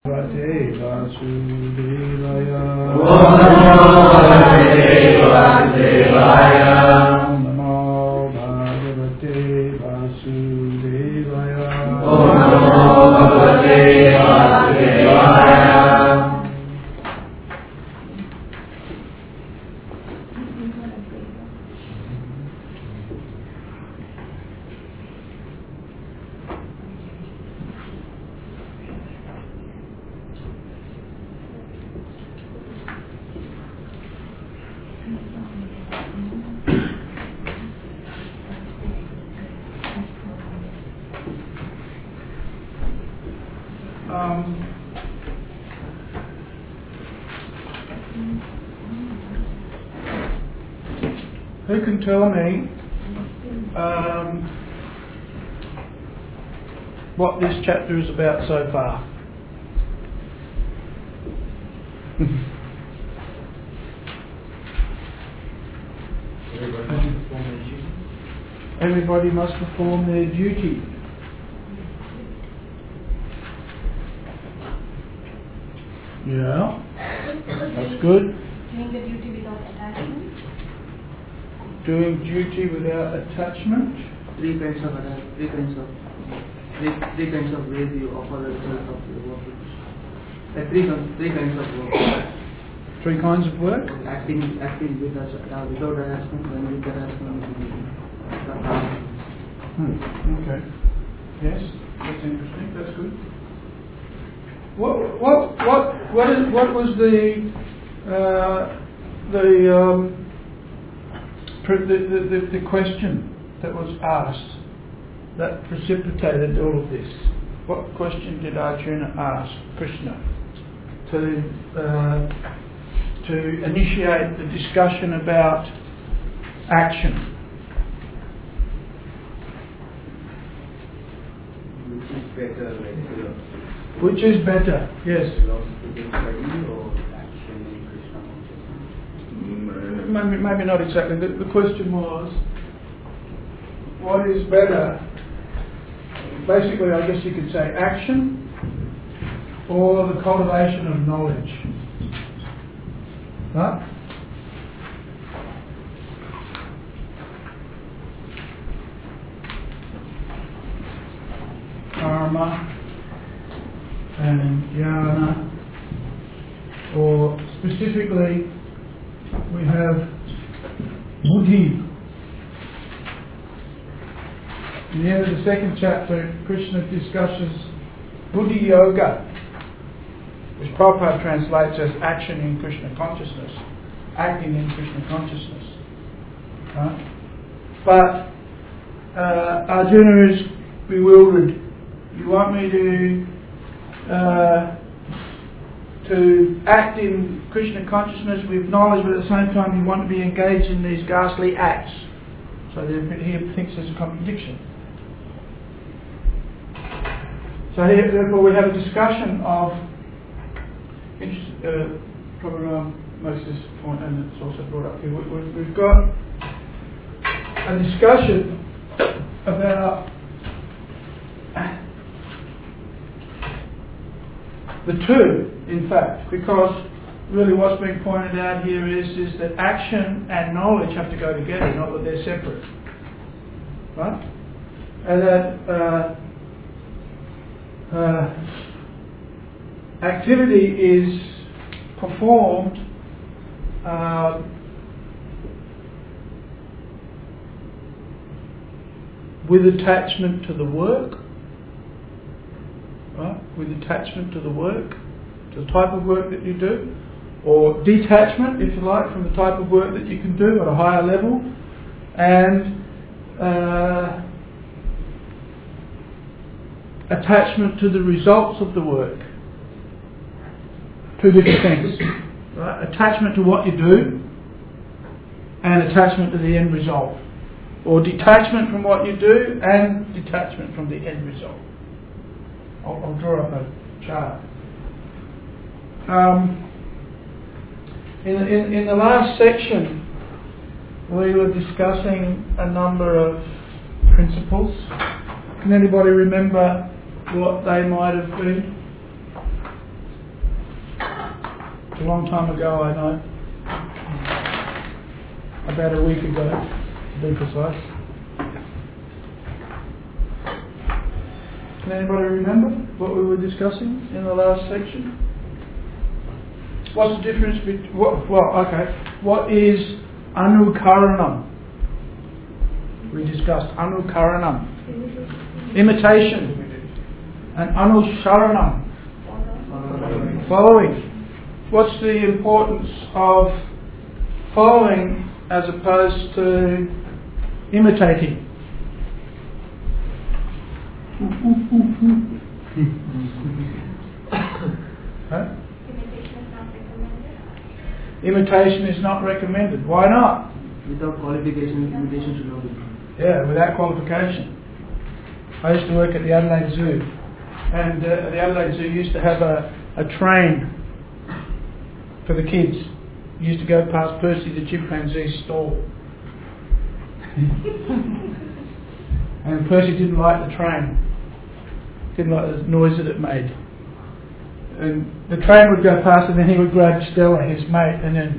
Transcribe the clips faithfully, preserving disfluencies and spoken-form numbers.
Bhagavate Vasudevaya. Om Bhagavate Vasudevaya. Namo Bhagavate Vasudevaya. Om Bhagavate Vasudevaya. Who can tell me um, what this chapter is about so far? Everybody must perform their duty. Yeah, that's good. Doing the duty without attachment. Doing duty without attachment. Three kinds of three kinds of three, three kinds of ways you offer the result of your work. Like three three kinds of work. Three kinds of work. Acting acting with us, uh, without attachment and with attachment. Hmm. Okay. Yes, that's interesting. That's good. What what what what is what was the uh, the um, The, the, the question that was asked that precipitated all of this? What question did Arjuna ask Krishna to uh, to initiate the discussion about action? Which is better, like, uh, Which is better? Yes. philosophical study or action in Krishna consciousness? Maybe, maybe not exactly. The, the question was, what is better? Basically, I guess you could say action or the cultivation of knowledge. Right? Karma and jnana, or specifically we have buddhi. In the end of the second chapter, Krishna discusses buddhi yoga, which Prabhupada translates as action in Krishna consciousness, acting in Krishna consciousness. Right? But uh, Arjuna is bewildered. You want me to uh, to act in Krishna consciousness with knowledge, but at the same time you want to be engaged in these ghastly acts. So he thinks there's a contradiction. So here, therefore, we have a discussion of, uh, Prabhupada makes this point, and it's also brought up here. We, we, we've got a discussion about the two, in fact, because really what's being pointed out here is, is that action and knowledge have to go together, not that they're separate. Right? And that uh, uh, activity is performed uh, with attachment to the work. Right? With attachment to the work, to the type of work that you do, or detachment, if you like, from the type of work that you can do at a higher level, and uh, attachment to the results of the work. Two different things. Right? Attachment to what you do, and attachment to the end result. Or detachment from what you do, and detachment from the end result. I'll, I'll draw up a chart. Um, in, in, in the last section, we were discussing a number of principles. Can anybody remember what they might have been? a long time ago, I know. About a week ago, to be precise. Can anybody remember what we were discussing in the last section? What's the difference between, what, well, okay, what is anukaranam? We discussed anukaranam, imitation, and anusharanam, following. What's the importance of following as opposed to imitating? Huh? Imitation is not recommended. Why not? Without qualification, imitation should not be. Yeah, without qualification. I used to work at the Adelaide Zoo, and uh, the Adelaide Zoo used to have a, a train for the kids. You used to go past Percy the chimpanzee's stall. And Percy didn't like the train. Didn't like the noise that it made. And the train would go past and then he would grab Stella, his mate, and then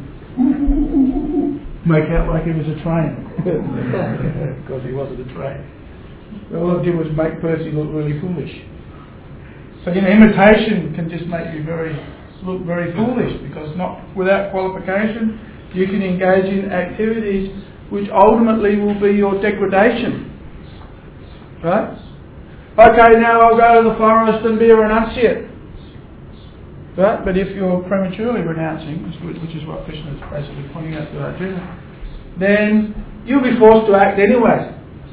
make out like he was a train. Because he wasn't a train. All it did was make Percy look really foolish. So, you know, imitation can just make you very look very foolish, because not without qualification you can engage in activities which ultimately will be your degradation. Right? Okay, now I'll go to the forest and be a renunciate. Right? But if you're prematurely renouncing, which is what Krishna is basically pointing out to Arjuna, then you'll be forced to act anyway.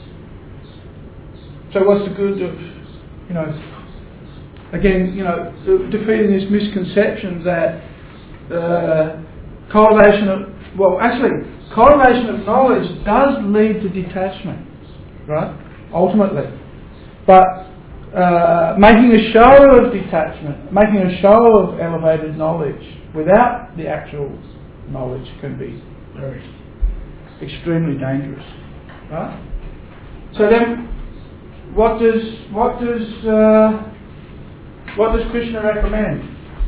So what's the good of, you know, again, you know, defeating this misconception that uh, cultivation of, well, actually, cultivation of knowledge does lead to detachment, right? Ultimately. But uh, making a show of detachment, making a show of elevated knowledge without the actual knowledge can be very extremely dangerous, right? So then, what does what does uh, what does Krishna recommend?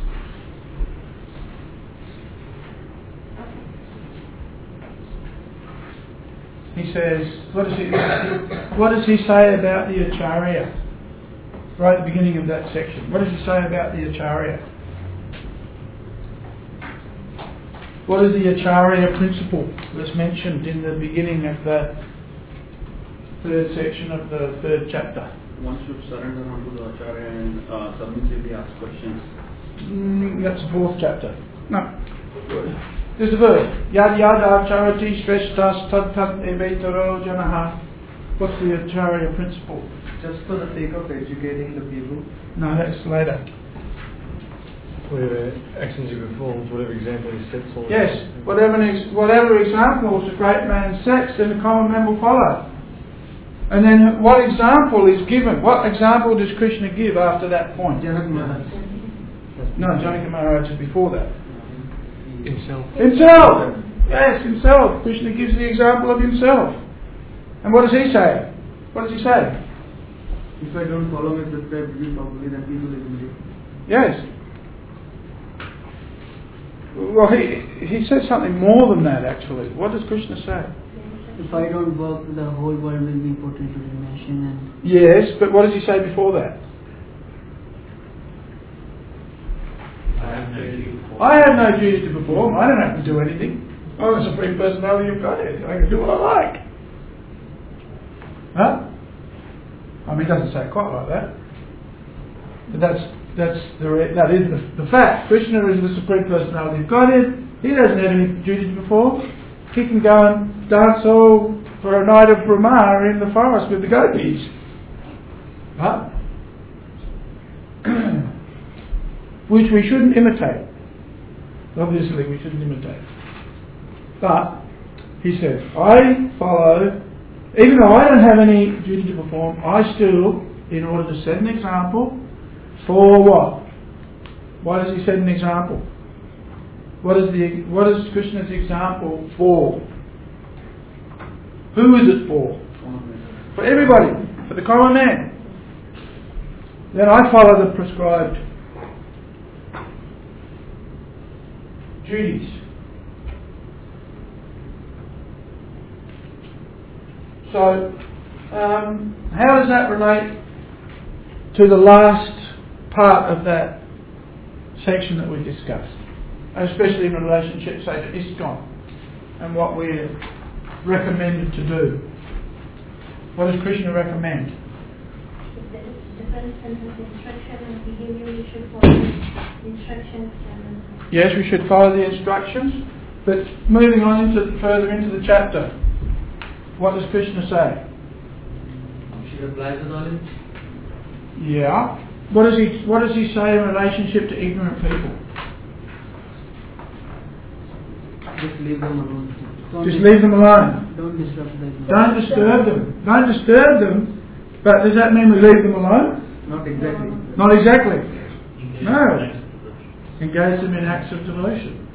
He says, what does he what does he say about the acharya? Right at the beginning of that section. What does he say about the acharya? What is the acharya principle that's mentioned in the beginning of the third section of the third chapter? One should surrender unto the acharya and uh, submissively ask questions. Mm, that's the fourth chapter. No. There's a verse. Yad yad acharati shreshtas tad tad evetaro janaha. What's the acharya principle? Just for the sake of educating the people. No, that's later. Whatever actions he performs, whatever example he sets for. Yes, whatever, whatever example the great man sets, then the common man will follow. And then what example is given? What example does Krishna give after that point? Janak Maharaj. No, Janaka Maharaj is before that. Himself. Himself! Yes, himself. Krishna gives the example of himself. And what does he say? What does he say? If I don't follow my prescribed route properly, then people will believe. Yes. Well, he, he says something more than that, actually. What does Krishna say? If I don't work, the whole world will be put into ruination. And Yes, but what does he say before that? I have no duty. I have no duty to perform. I don't have to do anything. I'm the Supreme Personality of Godhead. I can do what I like. Huh? I mean, he doesn't say it quite like that. But that's that's the re- that is the, the fact. Krishna is the Supreme Personality of Godhead. He doesn't have any duty to perform. He can go and dance all for a night of Brahma in the forest with the gopis. Huh? Which we shouldn't imitate. Obviously we shouldn't imitate. But, he says, I follow, even though I don't have any duty to perform, I still, in order to set an example, for what? Why does he set an example? What is the what is Krishna's example for? Who is it for? For everybody, for the common man. Then I follow the prescribed duties. So, um, how does that relate to the last part of that section that we discussed, especially in relationship, say, to ISKCON and what we're recommended to do? What does Krishna recommend? If there is different sense of instruction and behavior, we should follow the instructions. And Yes, we should follow the instructions, but moving on into further into the chapter, what does Krishna say? We should apply the knowledge. Yeah. What does he What does he say in relationship to ignorant people? Just leave them alone. Don't Just dis- leave them alone. Don't disrupt them. Don't disturb them. Don't disturb them. But does that mean we leave them alone? Not exactly. Not exactly. No. Engage them in acts of devotion.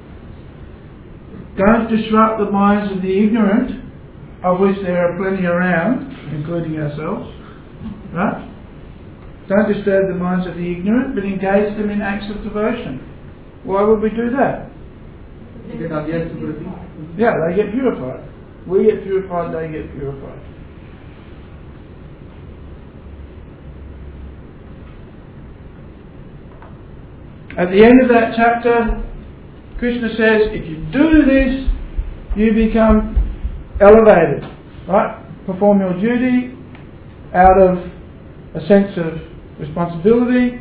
Don't disrupt the minds of the ignorant, of which there are plenty around, including ourselves. Right? Don't disturb the minds of the ignorant, but engage them in acts of devotion. Why would we do that? You get obvious security. Yeah, they get purified. We get purified, they get purified. At the end of that chapter, Krishna says, if you do this, you become elevated. Right? Perform your duty out of a sense of responsibility.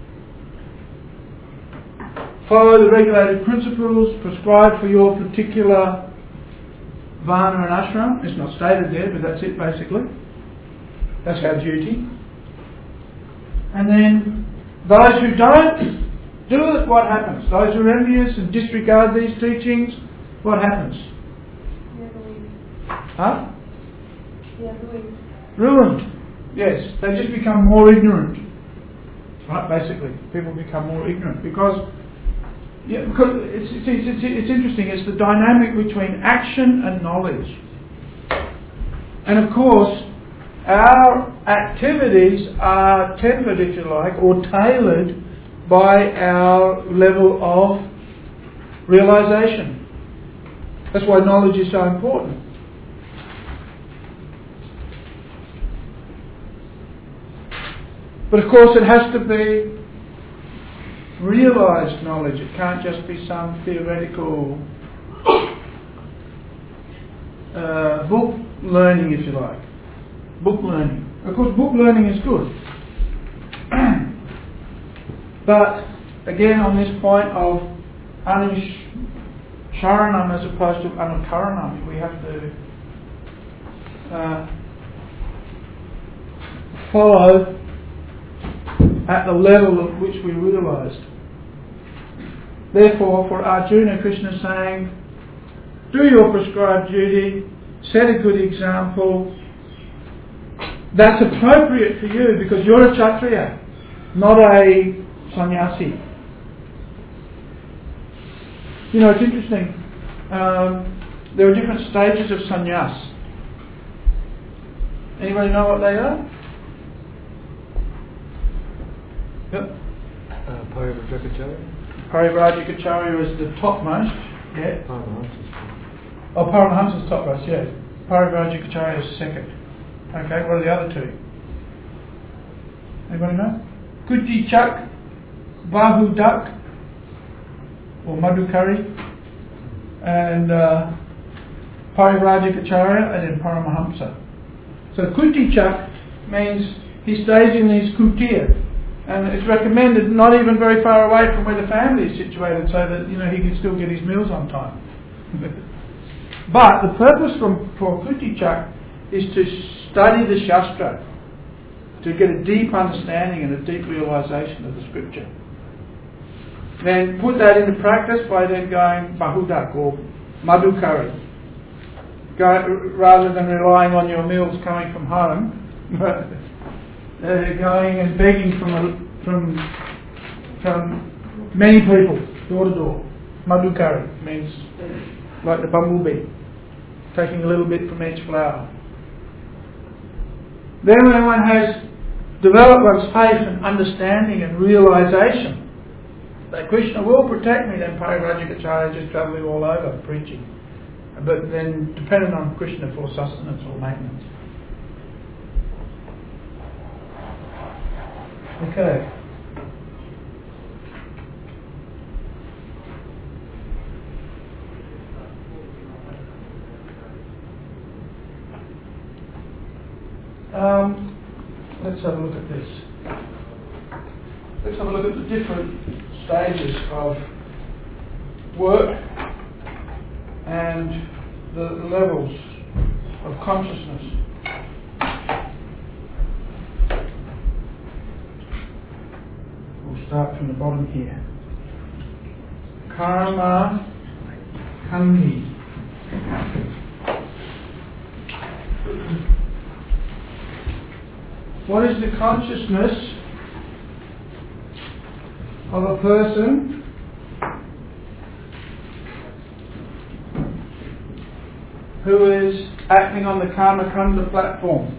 Follow the regulated principles prescribed for your particular varna and ashram. It's not stated there, but that's it basically. That's our duty. And then those who don't do it, what happens? Those who are envious and disregard these teachings, what happens? we are ruined. Huh? We are ruined. Ruined. Yes, they just become more ignorant. Right, basically. People become more ignorant because Yeah, because it's, it's, it's, it's interesting, it's the dynamic between action and knowledge. And of course, our activities are tempered, if you like, or tailored by our level of realization. That's why knowledge is so important. But of course it has to be realised knowledge. It can't just be some theoretical uh, book learning, if you like. Book learning. Of course, book learning is good. But again, on this point of anusharanam as opposed to anukaranam, we have to uh, follow at the level at which we realised. Therefore, for Arjuna, Krishna is saying, do your prescribed duty, set a good example. That's appropriate for you because you're a Kshatriya, not a sannyasi. You know, it's interesting. Um, there are different stages of sannyas. Anybody know what they are? Yep. Uh, Parivrajacharya? Parivrajacharya is the topmost. Yeah. Paramahansa's Oh, Paramahansa's topmost, yeah. Parivrajacharya is second. Okay, what are the other two? Anybody know? Kutichak, Bahudak, or Madhukari, and uh, Parivrajacharya, and then Paramahamsa. So Kutichak means he stays in his kutir. And it's recommended not even very far away from where the family is situated so that, you know, he can still get his meals on time. But the purpose from, for Kutichak is to study the Shastra, to get a deep understanding and a deep realisation of the scripture. Then put that into practice by then going Bahudak or Madhukari. Go, rather than relying on your meals coming from home. Uh, going and begging from a, from from many people, door to door. Madhukari means like the bumblebee, taking a little bit from each flower. Then when one has developed one's faith and understanding and realisation that Krishna will protect me, then Parivajikacharya is just travelling all over preaching. But then dependent on Krishna for sustenance or maintenance. Okay. Um, let's have a look at this. Let's have a look at the different stages of work and the levels of consciousness. We'll start from the bottom here. Karma Kandi. What is the consciousness of a person who is acting on the Karma Kanda platform?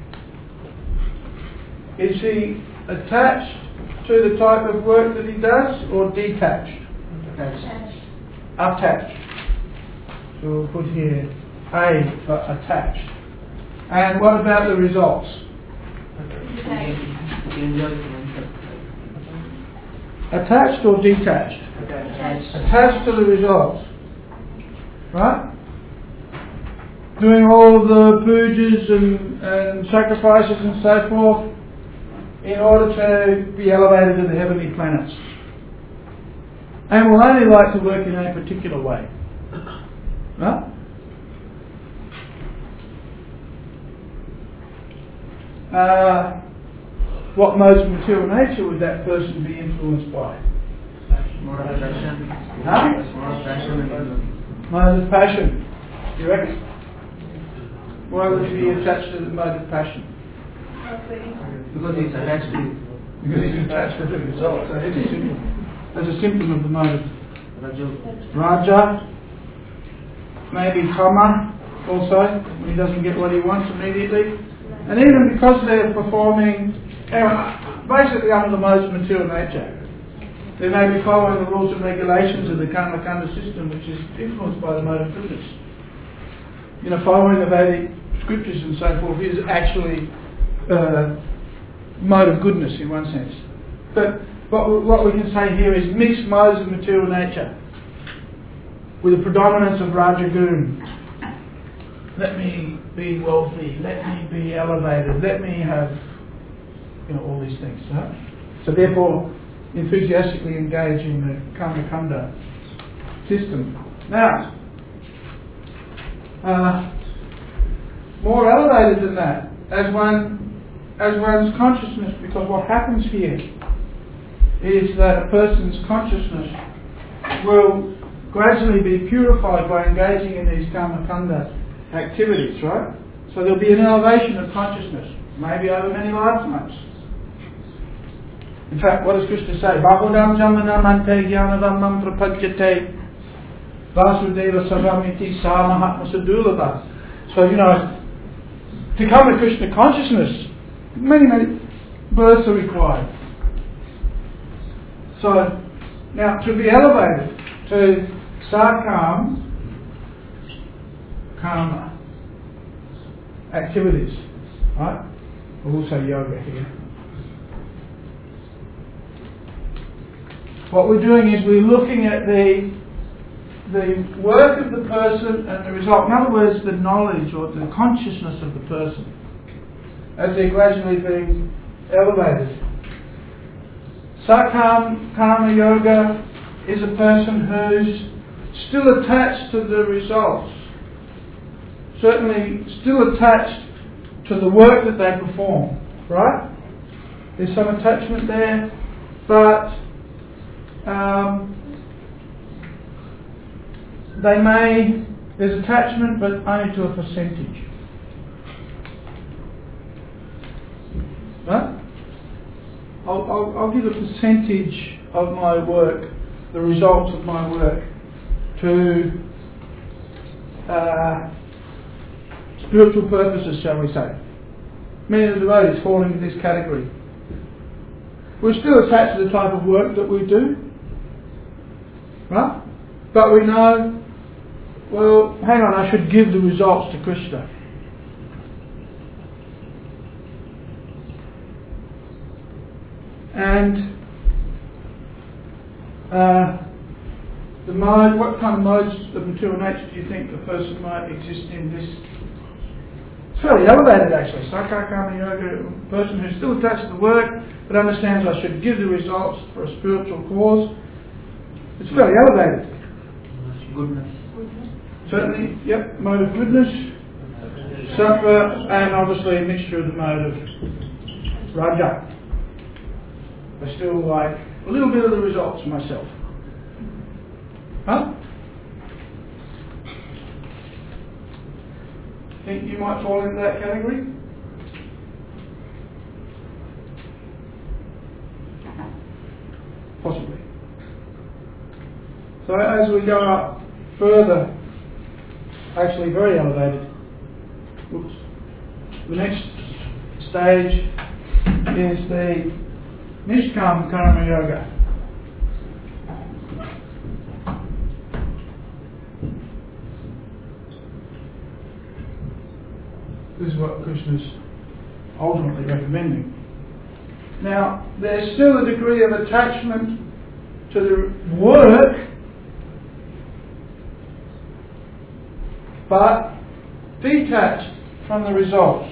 Is he attached to the type of work that he does or detached? Attached. Attached. So we'll put here A for attached. And what about the results? Attached or detached? Attached. Attached to the results. Right? Doing all the pujas and, and sacrifices and so forth in order to be elevated to the heavenly planets. And will only like to work in a particular way. Right? Uh, what modes of material nature would that person be influenced by? More of passion. Huh? More of passion. Mode of passion. You reckon? Why would he be attached to the mode of passion? Because he's attached to it. Because he's attached to the result. So it's a symptom. As a symptom of the mode. Raju. Raja. Maybe Kama also, when he doesn't get what he wants immediately. And even because they're performing, basically under the modes of material nature, they may be following the rules and regulations of the Karma Kanda system, which is influenced by the mode of goodness. You know, following the Vedic scriptures and so forth is actually uh, mode of goodness in one sense. But what we, what we can say here is mixed modes of material nature with a predominance of Rajagun. Let me be wealthy, let me be elevated, let me have, you know, all these things. Right? So therefore, enthusiastically engage in the Karma Kanda system. Now, uh, more elevated than that, as one, as one's consciousness, because what happens here is that a person's consciousness will gradually be purified by engaging in these Karma Kanda activities, right? So there'll be an elevation of consciousness, maybe over many lifetimes. In fact, what does Krishna say? Bahudam jamanam ante jnanadam prapajyate vasudeva savamiti samahatmasadulabha. So, you know, to come to Krishna consciousness, many, many births are required. So, now to be elevated to Sakam Karma activities, right? We'll also yoga here. What we're doing is we're looking at the the work of the person and the result. In other words, the knowledge or the consciousness of the person as they're gradually being elevated. Sakam Karma Yoga is a person who's still attached to the results. Certainly still attached to the work that they perform, right? There's some attachment there, but um, they may, there's attachment but only to a percentage. Right? I'll, I'll, I'll give a percentage of my work, the results of my work, to uh, spiritual purposes, shall we say. Many of the devotees fall into this category. We're still attached to the type of work that we do, Right? But we know, well, hang on, I should give the results to Krishna. And uh, the mode, what kind of modes of material nature do you think the person might exist in this? It's fairly elevated actually. Sakya Karma Yoga, a person who's still attached to the work but understands I should give the results for a spiritual cause. It's fairly elevated. Goodness. Certainly, yep, mode of goodness, sattva, and obviously a mixture of the mode of raja. I still like a little bit of the results myself. Huh? Think you might fall into that category? Possibly. So as we go up further, actually very elevated, whoops, the next stage is the Nishkam Karma Yoga. This is what Krishna's ultimately recommending. Now, there's still a degree of attachment to the work, but detached from the results,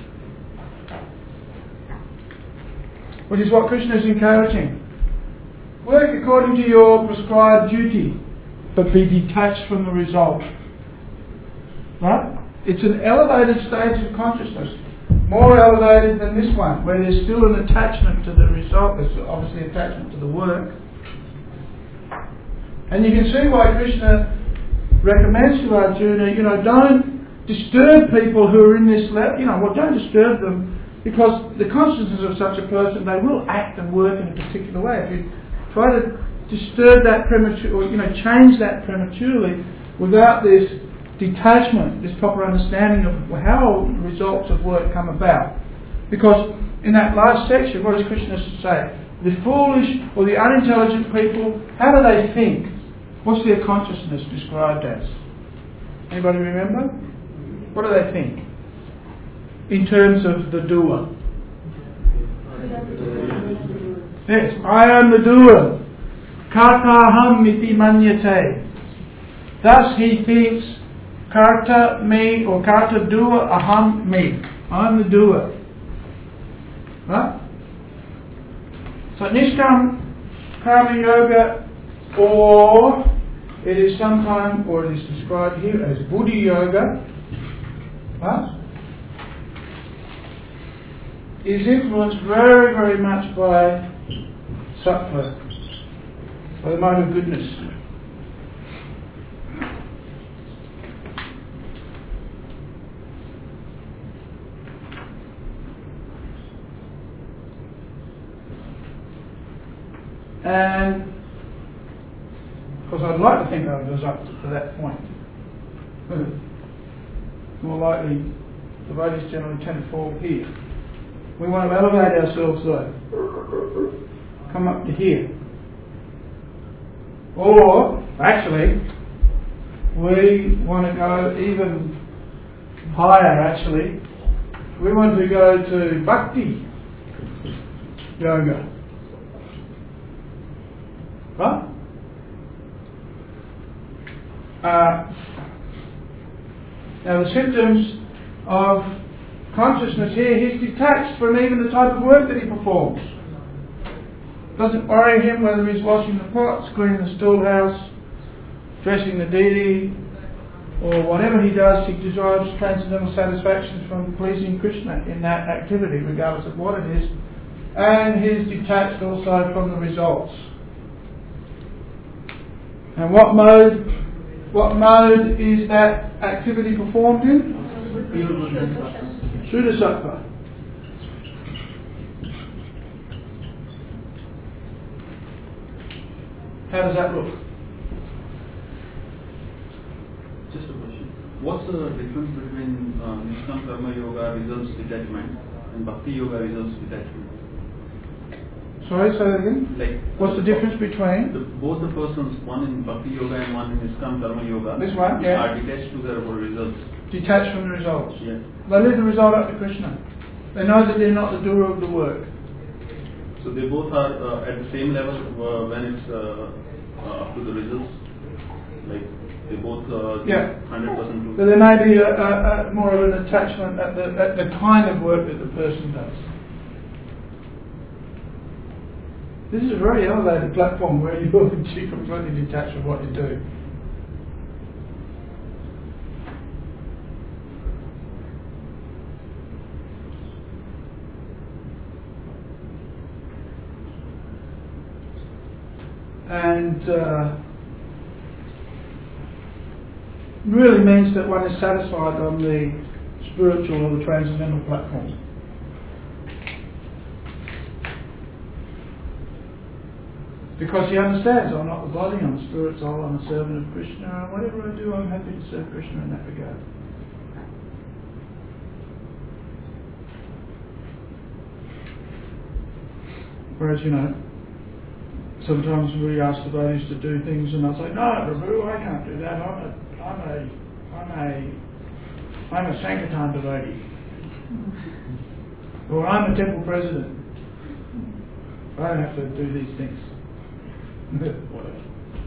which is what Krishna is encouraging. Work according to your prescribed duty, but be detached from the result. Right? It's an elevated stage of consciousness, more elevated than this one, where there's still an attachment to the result. There's obviously attachment to the work. And you can see why Krishna recommends to Arjuna, you know, don't disturb people who are in this level, you know, well, don't disturb them, because the consciousness of such a person, they will act and work in a particular way. If you try to disturb that prematurely, or, you know, change that prematurely without this detachment, this proper understanding of how results of work come about. Because in that last section, what does Krishna say? The foolish or the unintelligent people, how do they think? What's their consciousness described as? Anybody remember? What do they think? In terms of the doer. Yes, I am the doer. Kartaham iti manyate. Thus he thinks, karta me, or karta doer, aham me. I'm the doer. Right? So Nishkam Karma Yoga, or it is sometimes, or it is described here as Buddhi Yoga, huh? is influenced very, very much by sattva, by the mode of goodness. And of course I'd like to think I was up to that point. More likely, the devotees generally tend to fall here. We want to elevate ourselves though. Come up to here. Or, actually, we want to go even higher actually. We want to go to Bhakti Yoga. Right? Uh, now the symptoms of consciousness here, he's detached from even the type of work that he performs. Doesn't worry him whether he's washing the pots, cleaning the storehouse, dressing the deity, or whatever he does, he derives transcendental satisfaction from pleasing Krishna in that activity, regardless of what it is. And he's detached also from the results. And what mode, what mode is that activity performed in? Shuddha Sattva. How does that look? Just a question. What's the difference between uh, Nishkam Karma Yoga results detachment and Bhakti Yoga results detachment? Sorry, say that again. Like, what's the difference between? The, both the persons, one in Bhakti Yoga and one in ISKCON Karma Yoga, This one, yeah. are detached to their results. Detached from the results. Yes. They leave the result up to Krishna. They know that they're not the doer of the work. So they both are uh, at the same level uh, when it's uh, uh, up to the results. Like they both uh, Yeah. hundred percent to. But there may be a, a, a more of an attachment at the at the kind of work that the person does. This is a very elevated platform where you're completely detached from what you do. And uh, really means that one is satisfied on the spiritual or the transcendental platform. Because he understands, I'm not the body, I'm the spirit soul, I'm a servant of Krishna, and whatever I do, I'm happy to serve Krishna in that regard. Whereas, you know, sometimes we ask devotees to do things and they'll say, no, Prabhu, I can't do that, I'm a, I'm a, I'm a, I'm a Sankirtan devotee. Or I'm a temple president. I don't have to do these things. Whatever.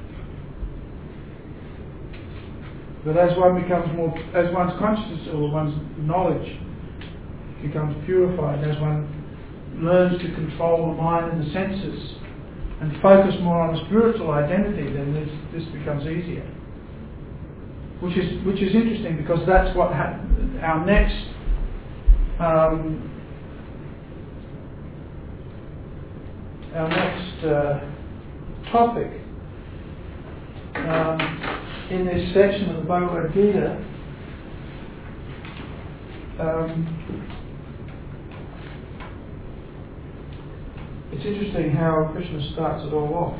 But as one becomes more, as one's consciousness or one's knowledge becomes purified, as one learns to control the mind and the senses and focus more on the spiritual identity, then this, this becomes easier. Which is which is interesting because that's what ha- our next um, our next uh, topic um, in this section of the Bhagavad Gita um, it's interesting how Krishna starts it all off.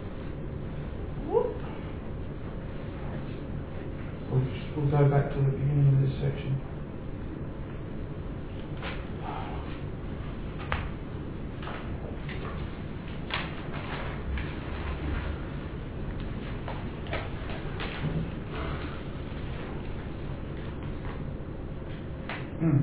We'll, we'll go back to the beginning of this section. Hmm.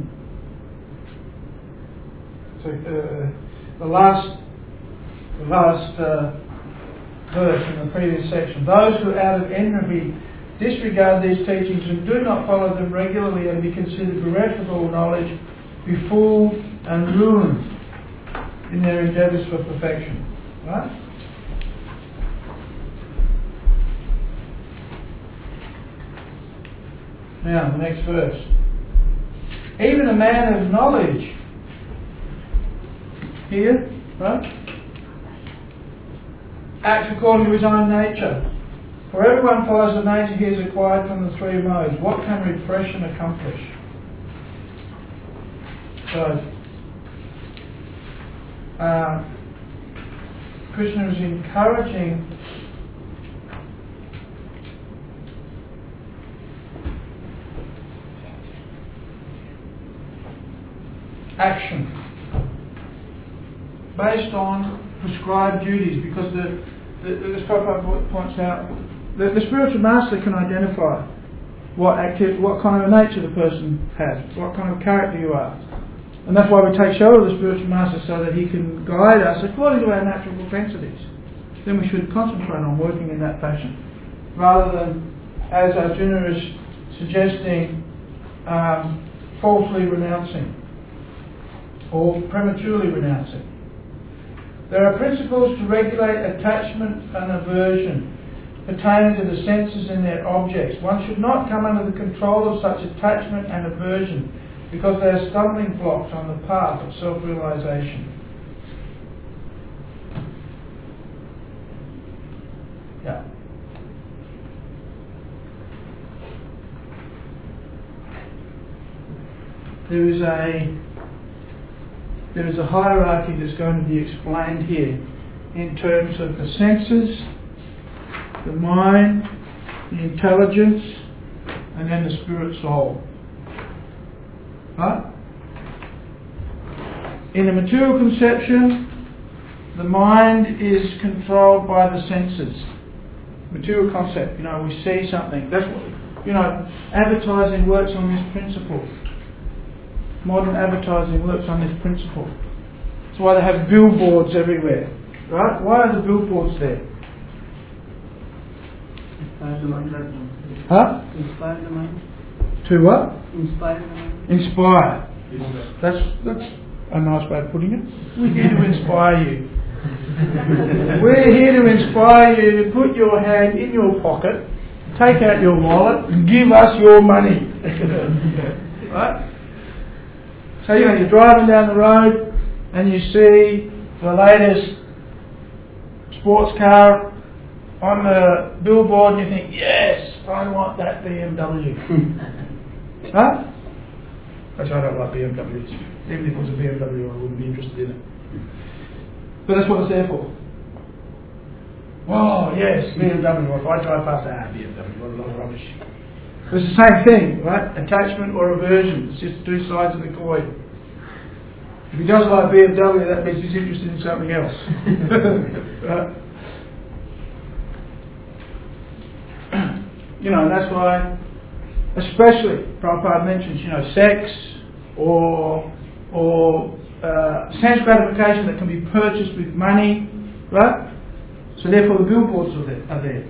So uh, the last, the last uh, verse in the previous section. Those who out of envy disregard these teachings and do not follow them regularly and be considered bereft of all knowledge, be fooled and ruined in their endeavours for perfection. Right? Now, the next verse. Even a man of knowledge, here, right, acts according to his own nature. For everyone follows the nature he has acquired from the three modes. What can repression accomplish? So, uh, Krishna is encouraging action based on prescribed duties, because the, the, as Prabhupada points out, the, the spiritual master can identify what activity, what kind of a nature the person has, what kind of character you are. And that's why we take shelter of the spiritual master, so that he can guide us according to our natural propensities. Then we should concentrate on working in that fashion, rather than, as Arjuna is suggesting, um, falsely renouncing or prematurely renouncing. There are principles to regulate attachment and aversion pertaining to the senses and their objects. One should not come under the control of such attachment and aversion, because they are stumbling blocks on the path of self-realization. Yeah. There is a there is a hierarchy that's going to be explained here in terms of the senses, the mind, the intelligence, and then the spirit soul. Right? In the material conception, the mind is controlled by the senses. Material concept, you know, we see something. That's what, you know, advertising works on this principle. Modern advertising works on this principle. That's why they have billboards everywhere. Right? Why are the billboards there? Inspire the mind. Huh? Inspire the mind. To what? Inspire the mind. Inspire. That's that's a nice way of putting it. We're here to inspire you. We're here to inspire you to put your hand in your pocket, take out your wallet, and give us your money. Right? So you know, you're driving down the road and you see the latest sports car on the billboard and you think, yes, I want that B M W. Huh? Actually, I don't like B M Ws. Even if it was a B M W, I wouldn't be interested in it. But that's what it's there for. Oh, yes, B M W. If I drive past, ah, B M W, what a lot of rubbish. It's the same thing, right? Attachment or aversion. It's just two sides of the coin. If he doesn't like B M W, that means he's interested in something else. Right? You know, and that's why, especially, Prabhupada mentions, you know, sex or or uh, sense gratification that can be purchased with money, right? So therefore the billboards are there. Are there.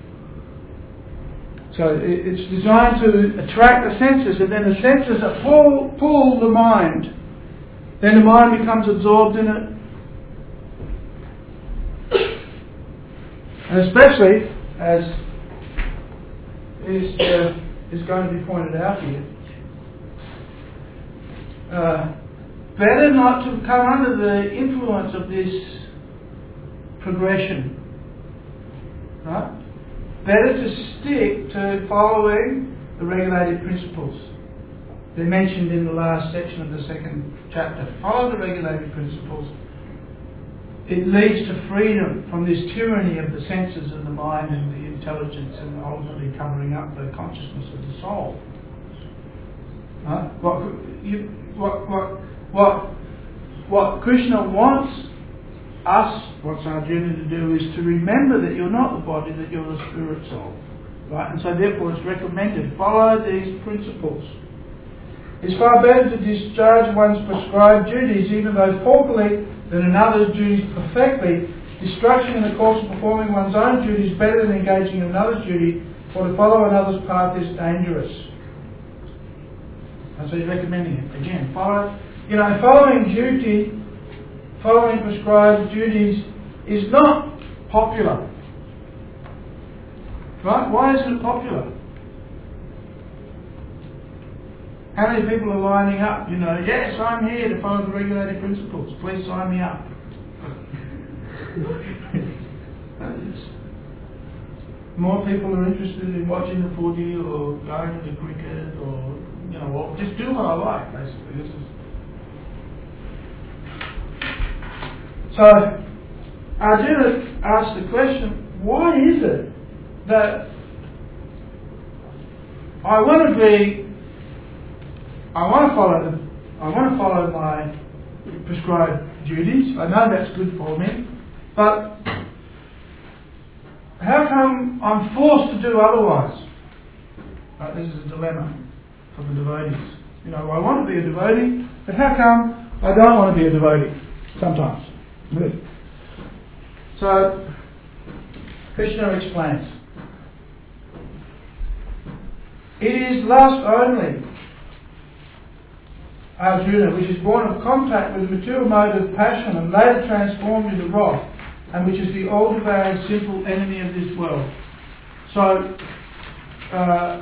So it, it's designed to attract the senses, and then the senses that pull, pull the mind. Then the mind becomes absorbed in it. And especially, as is, uh, is going to be pointed out here, uh, better not to come under the influence of this progression. Right? Better to stick to following the regulated principles. They're mentioned in the last section of the second chapter. Follow the regulated principles. It leads to freedom from this tyranny of the senses and the mind and the intelligence, and ultimately covering up the consciousness of the soul. Huh? What, you, what, what, what, what Krishna wants us, what's Arjuna to do, is to remember that you're not the body, that you're the spirit soul. Right? And so therefore it's recommended, follow these principles. It's far better to discharge one's prescribed duties, even though faultily, than another's duties perfectly. Destruction in the course of performing one's own duty is better than engaging in another's duty, for to follow another's path is dangerous. And so he's recommending it. Again, follow, you know, following duty, following prescribed duties is not popular. Right? Why isn't it popular? How many people are lining up, you know, yes, I'm here to follow the regulated principles, please sign me up. More people are interested in watching the footy or going to the cricket or, you know, well, just do what I like, basically. This is... So, Arjuna asked the question, why is it that I want to be I want to follow the, I want to follow my prescribed duties. I know that's good for me, but how come I'm forced to do otherwise? Right, this is a dilemma for the devotees. You know, I want to be a devotee, but how come I don't want to be a devotee? Sometimes. So Krishna explains. It is lust only, Arjuna, which is born of contact with the material mode of passion and later transformed into wrath, and which is the all-devouring simple enemy of this world. So, uh,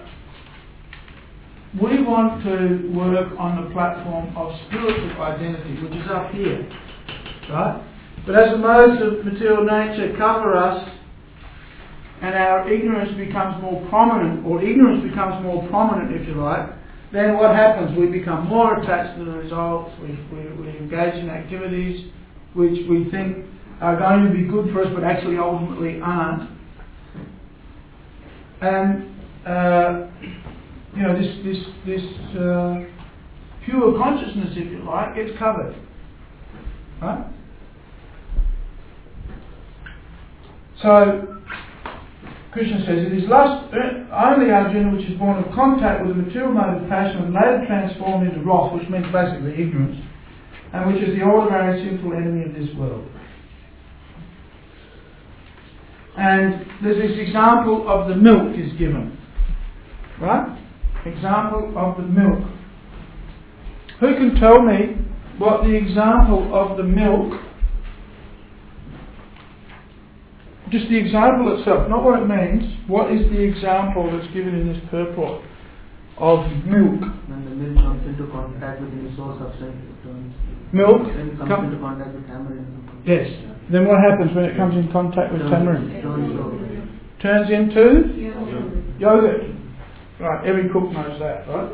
we want to work on the platform of spiritual identity, which is up here, right? But as the modes of material nature cover us, and our ignorance becomes more prominent, or ignorance becomes more prominent, if you like, then what happens? We become more attached to the results, we, we, we engage in activities which we think are going to be good for us but actually ultimately aren't. And, uh, you know, this, this, this uh, pure consciousness, if you like, gets covered. Right? So, Krishna says, it is lust only, Arjuna, which is born of contact with the material mode of passion and later transformed into wrath, which means basically ignorance, and which is the ordinary sinful enemy of this world. And there's this example of the milk is given. Right? Example of the milk. Who can tell me what the example of the milk, just the example itself, not what it means, what is the example that's given in this purport of milk? When the milk comes into contact with the source substance, it turns. Milk When it comes com- into contact with tamarind. Yes. Then what happens when it comes in contact with tamarind? It turns yogurt. Turns into yogurt. Right, every cook knows that, right?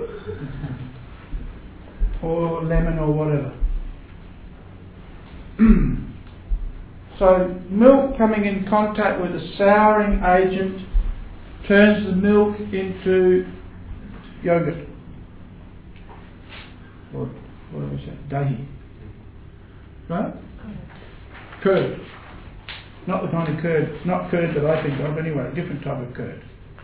Or lemon or whatever. So milk coming in contact with a souring agent turns the milk into yogurt. Or what do we say? Dahi. Right? Curd. Not the kind of curd, not curd that I think of anyway, a different type of curd.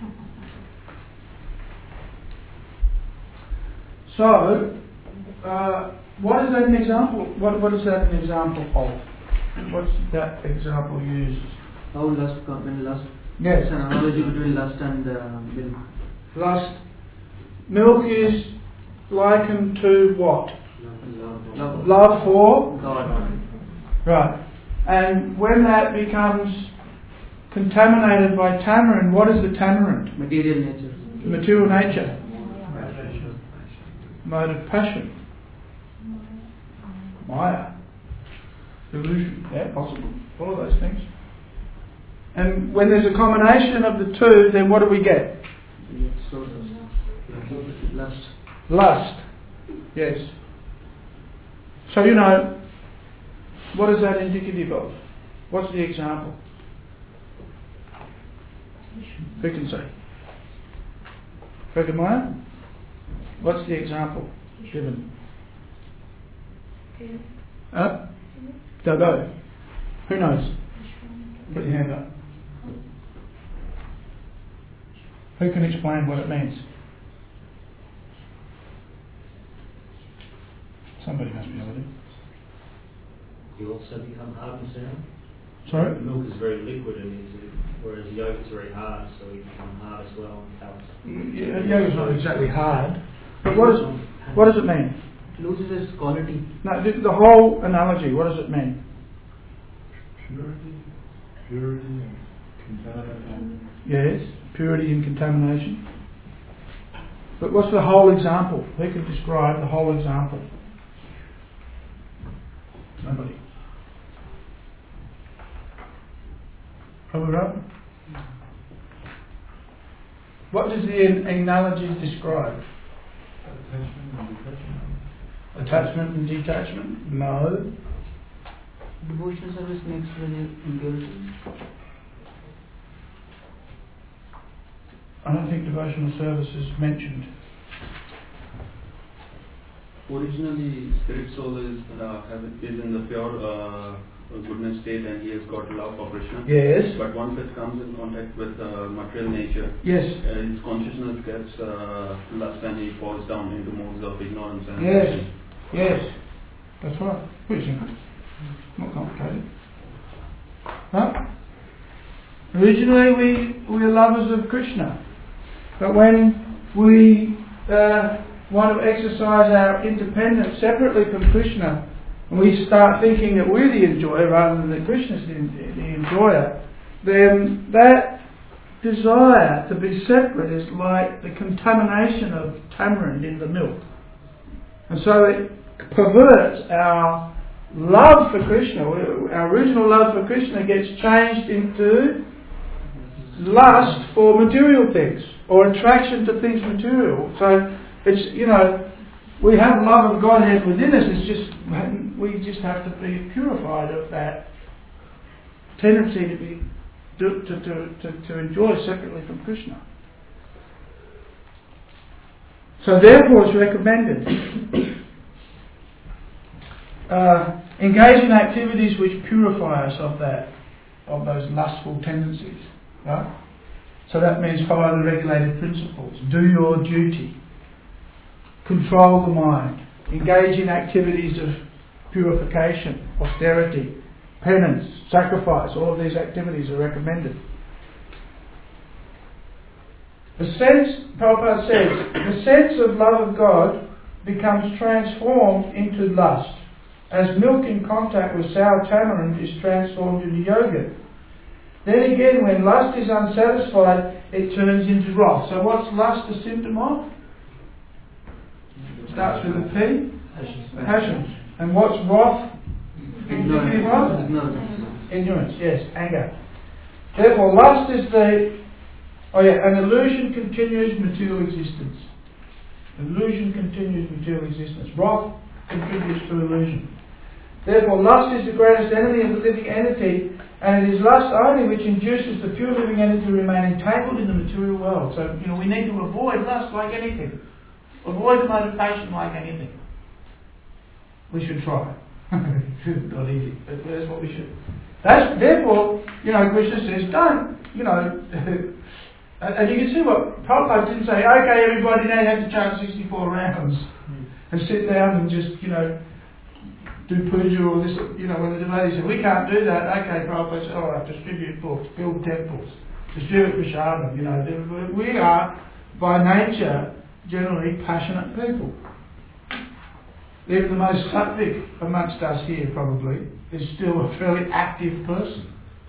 So, uh, what is that an example? What, what is that an example of? What's that example used? How lust comes in lust? Yes. It's an analogy between lust and uh, milk. Lust. Milk is likened to what? Love. Love. Love for? God. Right. And when that becomes contaminated by tamarind, what is the tamarind? Material nature. The material nature. Mode of passion. Maya. Illusion. Yeah, possible. All of those things. And when there's a combination of the two, then what do we get? So, lust. Lust. Yes. So, you know, what is that indicative of? What's the example? Who can say? Vegamaya? What's the example given? Uh, don't go. Who knows? Put your hand up. Who can explain what it means? Somebody must be able to. You also become hard and sound. Sorry? Milk is very liquid and easy, whereas yogurt's very hard, so you become hard as well and callous. Yeah, yogurt's not exactly hard. But what, is, what does it mean? It loses its quality. No, the, the whole analogy, what does it mean? Purity, purity and contamination. Yes, purity and contamination. But what's the whole example? Who can describe the whole example? Nobody. Are we right? What does the analogy describe? Attachment and detachment. Attachment and detachment? No. Devotional service makes very impurity. I don't think devotional service is mentioned. Originally, spirit soul is uh, is in the pure uh, goodness state, and he has got love for Krishna. Yes. But once it comes in contact with uh, material nature, Yes. uh, his consciousness gets uh, lust, and he falls down into modes of ignorance. And Yes. Yes. That's right. Pretty simple. Not complicated. Huh? Originally, we we are lovers of Krishna, but when we uh, want to exercise our independence separately from Krishna, and we start thinking that we're the enjoyer rather than that Krishna's the, the enjoyer, then that desire to be separate is like the contamination of tamarind in the milk. And so it perverts our love for Krishna. Our original love for Krishna gets changed into lust for material things, or attraction to things material. So it's, you know, we have love of Godhead within us. It's just, we just have to be purified of that tendency to be to to to, to enjoy separately from Krishna. So therefore, it's recommended uh, engage in activities which purify us of that. of those lustful tendencies. Right? So that means follow the regulated principles. Do your duty. Control the mind. Engage in activities of purification, austerity, penance, sacrifice. All of these activities are recommended. The sense, Prabhupada says, the sense of love of God becomes transformed into lust, as milk in contact with sour tamarind is transformed into yogurt. Then again, when lust is unsatisfied, it turns into wrath. So what's lust a symptom of? It starts with a P. Passion. And what's wrath? Ignorance. Ignorance. Ignorance, yes, anger. Therefore, lust is the... Oh yeah, an illusion continues material existence. Illusion continues material existence. Wrath contributes to illusion. Therefore, lust is the greatest enemy of the living entity, and it is lust only which induces the pure living entity to remain entangled in the material world. So, you know, we need to avoid lust like anything. Avoid the motivation like anything. We should try. It's not easy, but that's what we should. That's, therefore, you know, Krishna says, don't, you know, and you can see what Prabhupada didn't say, okay, everybody now you have to chant sixty-four rounds and sit down and just, you know, do puja or this, you know, when the devotees say, we can't do that, okay, Prabhupada said, alright, distribute books, build temples, distribute prashadam, you know, we are, by nature, generally passionate people. Even the most sattvic amongst us here probably is still a fairly active person.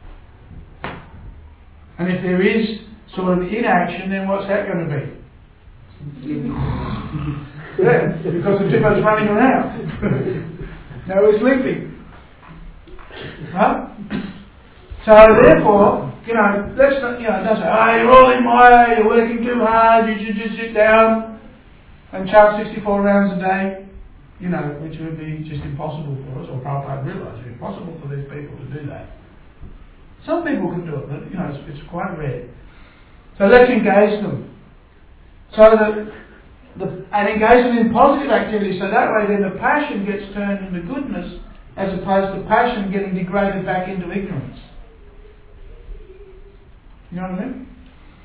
And if there is sort of inaction, then what's that going to be? Yeah, because the too much running around. Now we're sleeping. Huh? So therefore, you know, let's not, you know, don't say, oh, you're all in Maya, you're working too hard, you should just sit down and chant sixty-four rounds a day. You know, which would be just impossible for us, or Prabhupada realised it's impossible for these people to do that. Some people can do it, but you know, it's, it's quite rare. So let's engage them. So that the, and engage them in positive activities, so that way then the passion gets turned into goodness, as opposed to passion getting degraded back into ignorance. You know what I mean?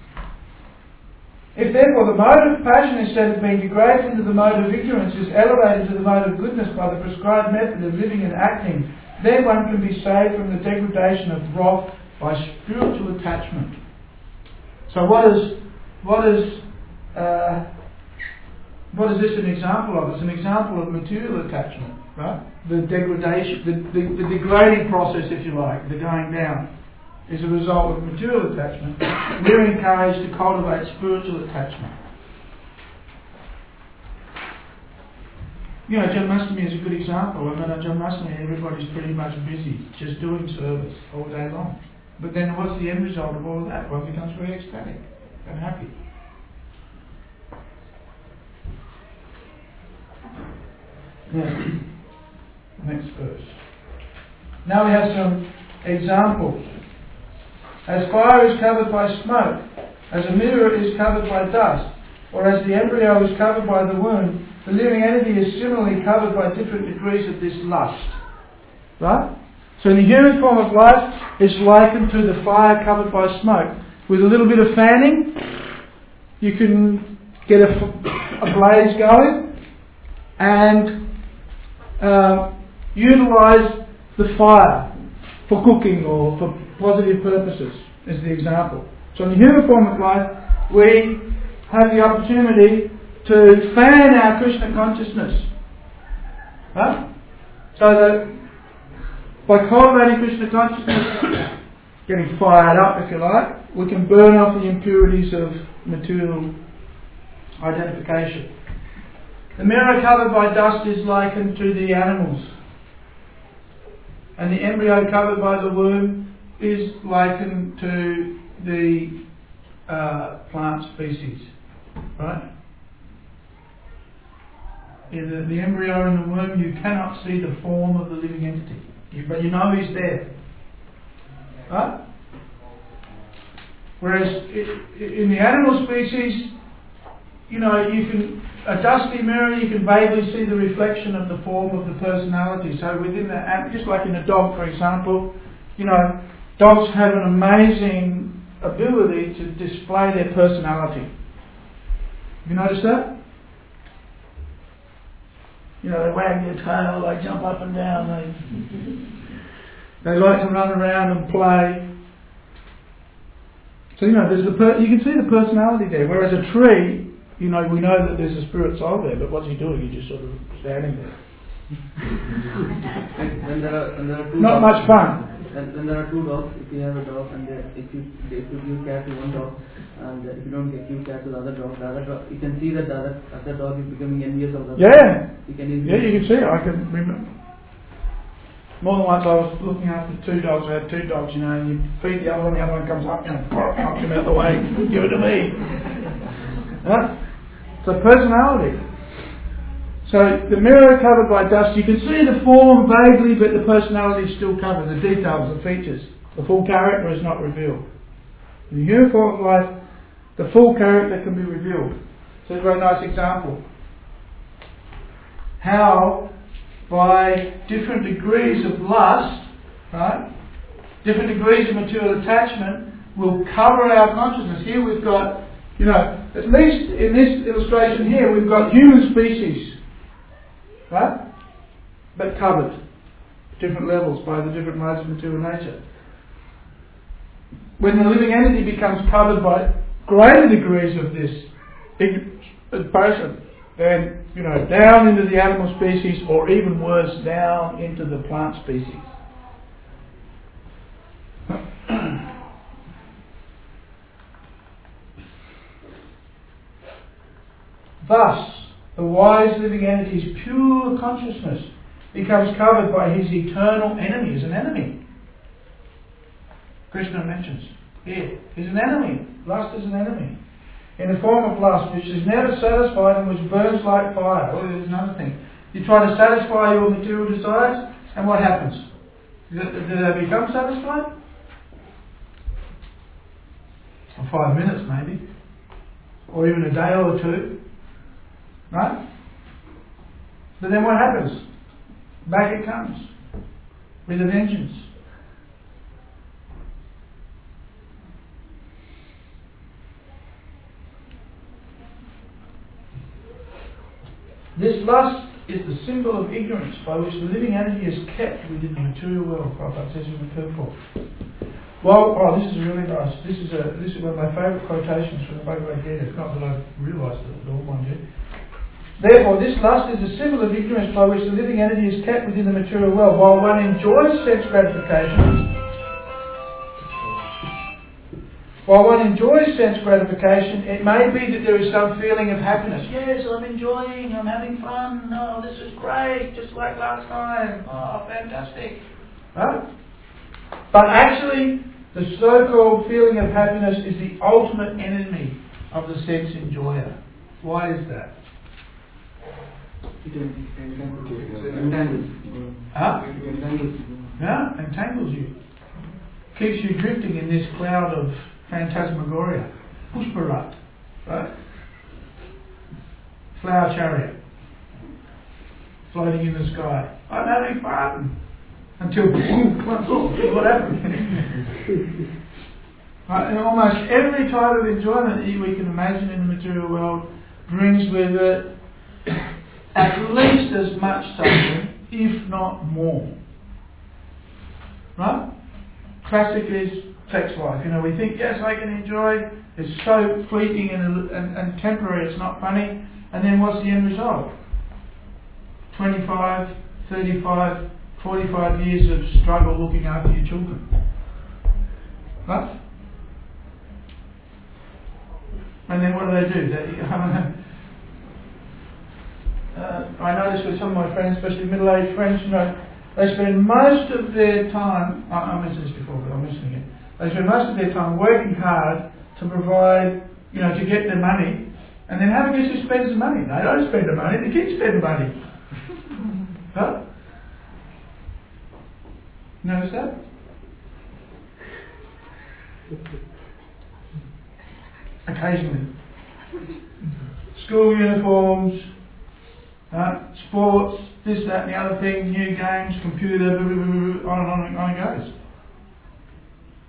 If therefore the mode of passion, instead of being degraded into the mode of ignorance, is elevated to the mode of goodness by the prescribed method of living and acting, then one can be saved from the degradation of wrath by spiritual attachment. So what is what is uh, what is this an example of? It's an example of material attachment, right? The degradation, the, the, the degrading process, if you like, the going down, is a result of material attachment. We're encouraged to cultivate spiritual attachment. You know, Janmashtami is a good example. I mean, at Janmashtami everybody's pretty much busy, just doing service all day long. But then what's the end result of all of that? One becomes very ecstatic and happy. Yeah. Next verse. Now we have some examples. As fire is covered by smoke, as a mirror is covered by dust, or as the embryo is covered by the womb, the living entity is similarly covered by different degrees of this lust. Right? So in the human form of life, it's likened to the fire covered by smoke. With a little bit of fanning, you can get a, a blaze going and uh, utilise the fire for cooking or for positive purposes, is the example. So in the human form of life, we have the opportunity to fan our Krishna consciousness. Right? So that by cultivating Krishna consciousness, getting fired up if you like, we can burn off the impurities of material identification. The mirror covered by dust is likened to the animals. And the embryo covered by the womb is likened to the uh, plant species. Right? In the, the embryo in the womb, you cannot see the form of the living entity. You, but you know he's there. Right? Whereas in the animal species, you know, you can, a dusty mirror, you can vaguely see the reflection of the form of the personality. So within the, just like in a dog, for example, you know, dogs have an amazing ability to display their personality. Have you noticed that? You know, they wag their tail, they jump up and down, they they like to run around and play. So you know, there's the per- you can see the personality there. Whereas a tree, you know, we know that there's a spirit soul there, but what's he doing? He's just sort of standing there. and, and there are, and there are two Not dogs. much fun. And then there are two dogs. If you have a dog, and uh, if you if you give care to one dog, and uh, if you don't give care to the other dog, the other dog, you can see that the other, other dog is becoming envious of the other Yeah. dog. You can easily Yeah, you can see it. I can remember. More than once I was looking after two dogs. I had two dogs, you know, and you feed the other one, the other one comes up, you know, knocks him out of the way, give it to me. Huh? So personality. So the mirror covered by dust, you can see the form vaguely, but the personality is still covered, the details, the features. The full character is not revealed. In the uniform of life, the full character can be revealed. So a very nice example. How by different degrees of lust, right, different degrees of material attachment will cover our consciousness. Here we've got, you know, at least in this illustration here, we've got human species, right, but covered, different levels by the different modes of material nature. When the living entity becomes covered by greater degrees of this passion, then, you know, down into the animal species, or even worse, down into the plant species. Thus, the wise living entity's pure consciousness becomes covered by his eternal enemy. Is an enemy. Krishna mentions here, he's an enemy. Lust is an enemy. In the form of lust, which is never satisfied and which burns like fire. Well, there's another thing. You try to satisfy your material desires, and what happens? Do they become satisfied? For five minutes, maybe. Or even a day or two. Right? But then what happens? Back it comes. With a vengeance. This lust is the symbol of ignorance by which the living entity is kept within the material world. Prabhupada says in the purport. Well, oh, this is really nice. This is a this is one of my favourite quotations from the Bhagavad Gita. It's not that I've realised it at all, mind you. Therefore, this lust is a symbol of ignorance by which the living entity is kept within the material world. While one enjoys sense gratification, while one enjoys sense gratification, it may be that there is some feeling of happiness. Yes, I'm enjoying, I'm having fun, oh, this is great, just like last time, oh, fantastic. Right? But actually, the so-called feeling of happiness is the ultimate enemy of the sense enjoyer. Why is that? It entangles. Huh? It entangles. Yeah, entangles you. Keeps you drifting in this cloud of phantasmagoria. Pushparat. Right? Flower chariot. Floating in the sky. I'm having fun. Until what happened? Right, and almost every type of enjoyment we can imagine in the material world brings with it at least as much suffering, if not more. Right? Classic is sex life. You know, we think, yes, I can enjoy, it's so fleeting and, and, and temporary, it's not funny. And then what's the end result? twenty-five, thirty-five, forty-five years of struggle looking after your children. Right? And then what do they do? They, uh, I notice with some of my friends, especially middle-aged friends, you know, they spend most of their time, I, I mentioned this before, but I'm mentioning it, they spend most of their time working hard to provide, you know, to get their money, and then have a guess who spends the money? They don't spend the money, the kids spend the money. Huh? Notice that? Occasionally. School uniforms, uh, sports, this, that and the other thing, new games, computer, blah, blah, blah, blah, on and on and on it goes.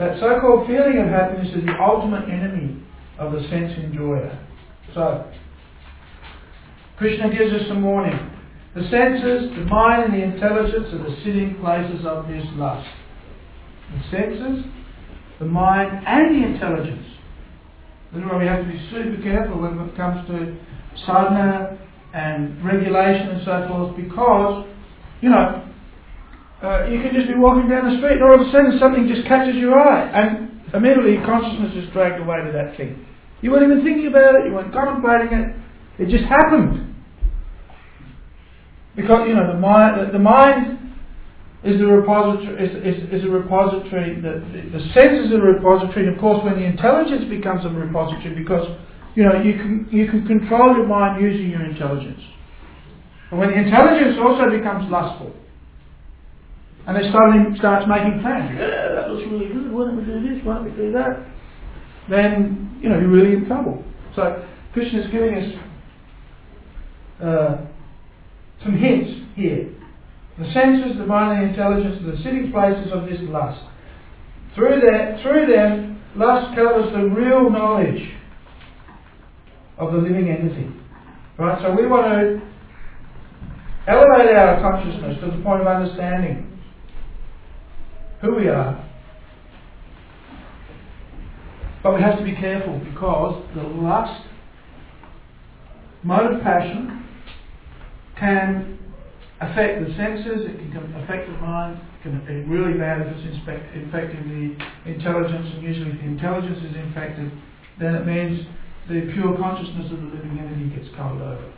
That so-called feeling of happiness is the ultimate enemy of the sense enjoyer. So, Krishna gives us some warning. The senses, the mind and the intelligence are the sitting places of this lust. The senses, the mind and the intelligence. This is why we have to be super careful when it comes to sadhana and regulation and so forth, because, you know, uh, you can just be walking down the street and all of a sudden something just catches your eye and immediately consciousness is dragged away to that thing. You weren't even thinking about it, you weren't contemplating it, it just happened. Because, you know, the mind, the, the mind is the repository, is, is, is a repository, the, the sense is a repository, and of course when the intelligence becomes a repository, because, you know, you can, you can control your mind using your intelligence. But when the intelligence also becomes lustful, and it suddenly starts making plans, yeah, that looks really good, why don't we do this, why don't we do that, then, you know, you're really in trouble. So, Krishna is giving us uh, some hints here. The senses, the mind and the intelligence are the sitting places of this lust. Through that, through them, lust covers the real knowledge of the living entity. Right? So we want to elevate our consciousness to the point of understanding who we are. But we have to be careful, because the lust, mode of passion, can affect the senses, it can affect the mind, it can be really bad if it's inspect, infecting the intelligence, and usually if the intelligence is infected, then it means the pure consciousness of the living entity gets covered over.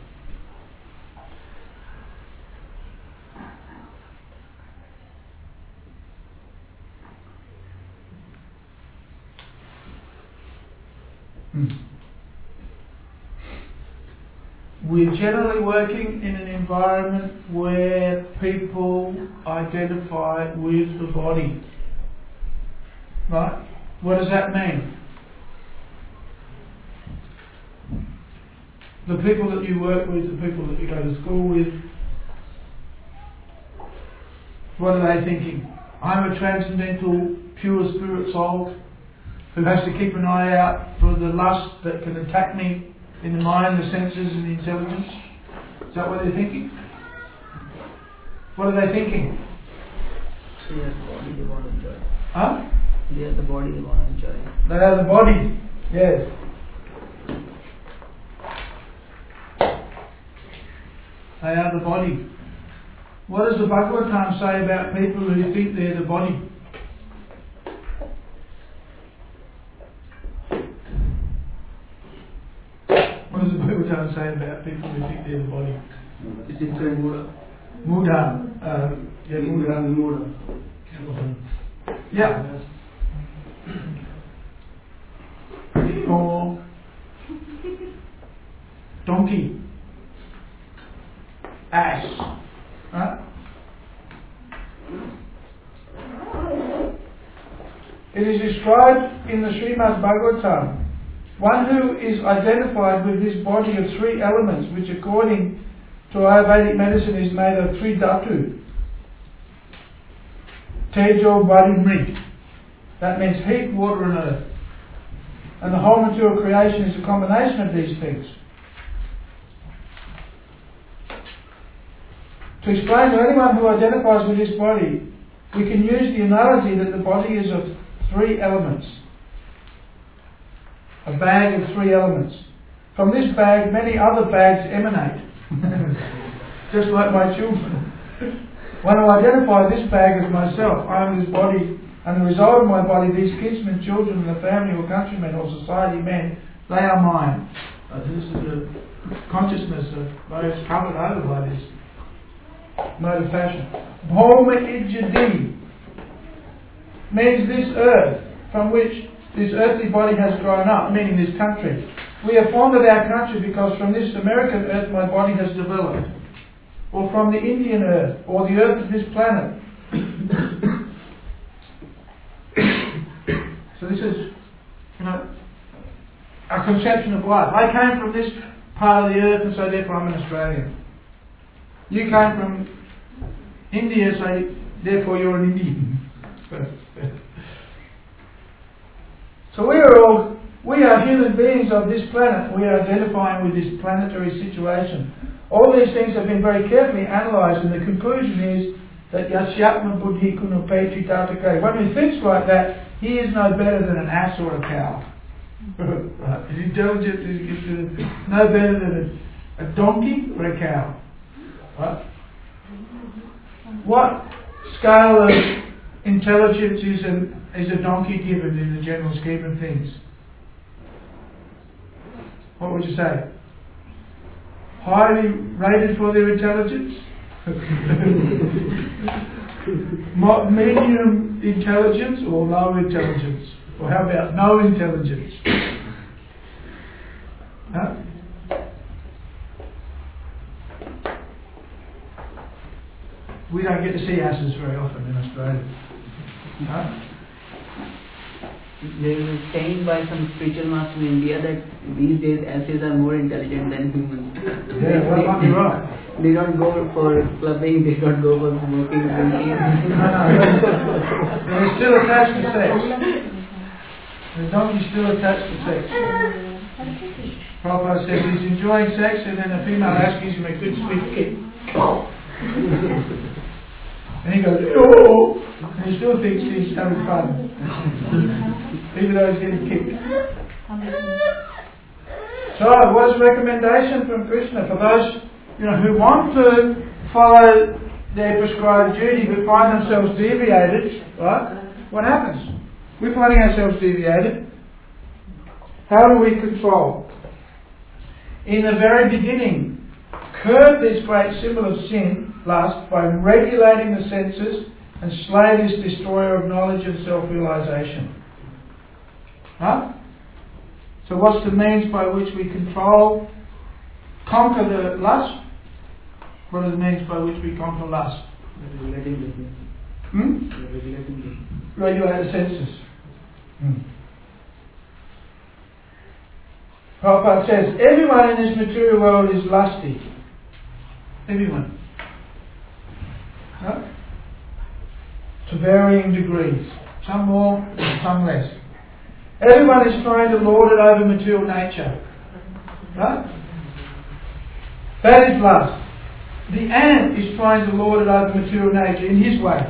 Hmm. We're generally working in an environment where people identify with the body. Right? What does that mean? The people that you work with, the people that you go to school with, what are they thinking? I'm a transcendental, pure spirit soul who has to keep an eye out for the lust that can attack me in the mind, the senses and the intelligence. Is that what they're thinking? What are they thinking? They are the body they want to enjoy. Huh? They are the body they want to enjoy. They are the body, yes. They are the body. What does the Bhagavatam say about people who think they're the body? What does the Bhagavatam say about people who think they're the body? It is called Muda. Muda. Uh, yeah, Muda. Muda. Yeah. Or donkey. Ass. Right? It is described in the Srimad Bhagavatam. One who is identified with this body of three elements, which according to Ayurvedic medicine is made of three dhatu. Tejo, Vadi, Mrit. That means heat, water and earth. And the whole material creation is a combination of these things. To explain to anyone who identifies with this body, we can use the analogy that the body is of three elements. A bag of three elements. From this bag, many other bags emanate. Just like my children. When I identify this bag as myself, I am this body, and the result of my body, these kinsmen, children, and the family or countrymen or society men, they are mine. Uh, this is the consciousness of those covered over by this mode of passion. Bhoma Ijjadi means this earth from which this earthly body has grown up, meaning this country. We are fond of our country because from this American earth my body has developed. Or from the Indian earth, or the earth of this planet. So this is, you know, a conception of life. I came from this part of the earth and so therefore I'm an Australian. You came from India, so therefore you're an Indian. So we are all, we are human beings of this planet. We are identifying with this planetary situation. All these things have been very carefully analysed, and the conclusion is that Yasyatma Buddhi Kuno Petri Tatake. When he thinks like that, he is no better than an ass or a cow. Right? He's intelligent, he's no better than a, a donkey or a cow. Right? What scale of intelligence is a, is a donkey given in the general scheme of things? What would you say? Highly rated for their intelligence? Mo- medium intelligence or low intelligence? Or how about no intelligence? Huh? We don't get to see asses very often in Australia. Huh? There is a saying by some spiritual master in India that these days asses are more intelligent than humans. Yeah, well, might be right. They don't go for clubbing, they don't go for smoking, drinking. No, no, they're still attached to sex. The donkey's still attached to sex. Prabhupada says he's enjoying sex and then a female ass gives him a good sweet kick. And he goes, oh! And he still thinks he's having fun. Even though he's getting kicked. So, what's the recommendation from Krishna for those you know, who want to follow their prescribed duty but find themselves deviated, right? What happens? We're finding ourselves deviated. How do we control? In the very beginning, curb this great symbol of sin, lust, by regulating the senses and slay this destroyer of knowledge and self-realization. Huh? So what's the means by which we control, conquer the lust? What are the means by which we conquer lust? Regulating the senses. Hmm? Regulating the Regulate the senses. Hmm. Prabhupada says, everyone in this material world is lusty. Everyone. Huh? To varying degrees. Some more, some less. Everyone is trying to lord it over material nature. Right? That is lust. The ant is trying to lord it over material nature in his way.